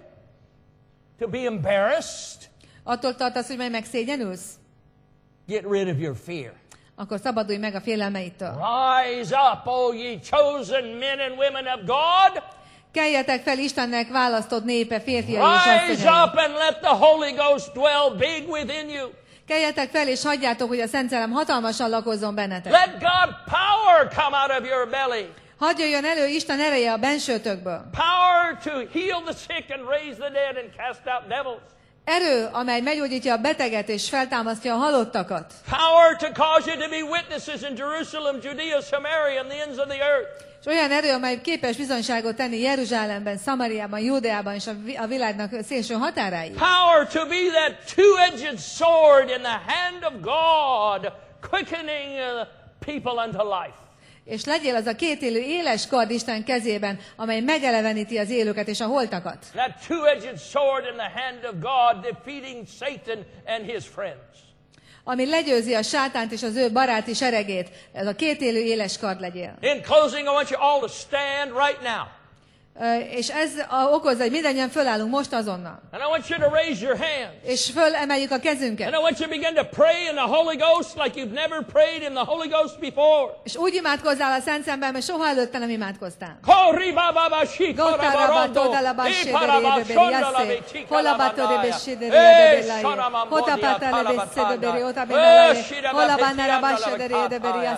to be embarrassed? Attól tartasz, hogy majd megszégyenülsz? Get rid of your fear. Akkor szabadulj meg a félelmeittől. Rise up, O ye chosen men and women of God. Keljetek fel Istennek választott népe, férfiai és Rise asszonyai. up and let the Holy Ghost dwell big within you. Keljetek fel és hagyjátok, hogy a Szent Szellem hatalmasan lakozzon bennetek. Let God power come out of your belly. Hadd jöjjön elő Isten ereje a bensőtökből. Power to heal the sick and raise the dead and cast out devils. Erő, amely meggyógyítja a beteget és feltámasztja a halottakat. Power to cause you to be witnesses in Jerusalem, Judea, Samaria, and the ends of the earth. És olyan erő, amely képes bizonyságot tenni Jeruzsálemben, Szamariában, Júdeában és a vi- a világnak szélső határáig. Power to be that two-edged sword in the hand of God, quickening uh, people unto life. És legyél az a kétélű éles kard Isten kezében, amely megeleveníti az élőket és a holtakat. That two-edged sword in the hand of God, defeating Satan and his friends. Ami legyőzi a sátánt és az ő baráti seregét. Ez a kétélű éles kard legyél. In closing, I want you all to stand right now. Ö, És ez a- okozza, hogy mindannyian fölállunk most azonnal. And I want you to raise your hands. És fölemeljük a And kezünket. I want you to begin to pray in the Holy Ghost like you've never prayed in the Holy Ghost before. És úgy imádkozzál a Szent Szentben, mert soha előtte nem imádkoztál. Koribababashi, korabarondo, iparabashondalabechi, kalabadaya, eh, shanamamondia, talabatanda, eh, shirabatetia,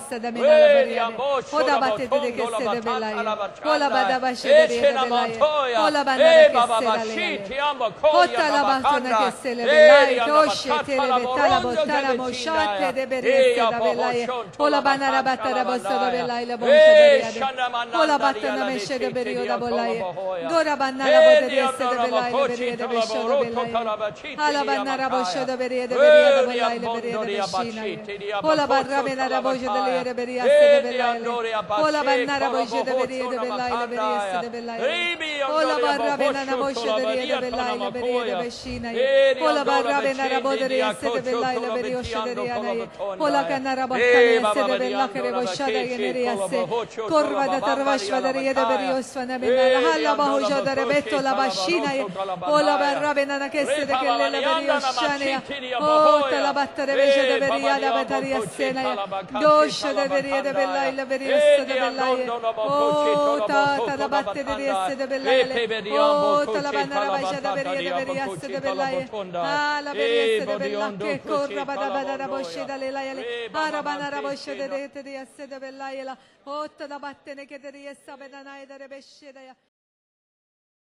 Ola barra bena boshe de riede bella ile beriede beshina. Ola barra bena bodere sede bella ile berioshe de riade. Ola kanara battane sede bella kere boshada generiasse. Korva da tarvashva de riede beriosva na bena halla bahoja de rebetto la bashina. Ola barra bena na kesse de kelle le berioshane. O tala battare veje de beriada betaria sena. Doshe de beriede bella ile beriosse de bella. O ta ta batte de riesse de bella. Oh, talabana la baja da beria da beria se de belaye. Ah, la beria se de bella che corra bada bada da boshe da lelaye. Arabana la boshe de de de se de belaye la. Oh, talabatte ne che de riessa bedana e da rebeshe da.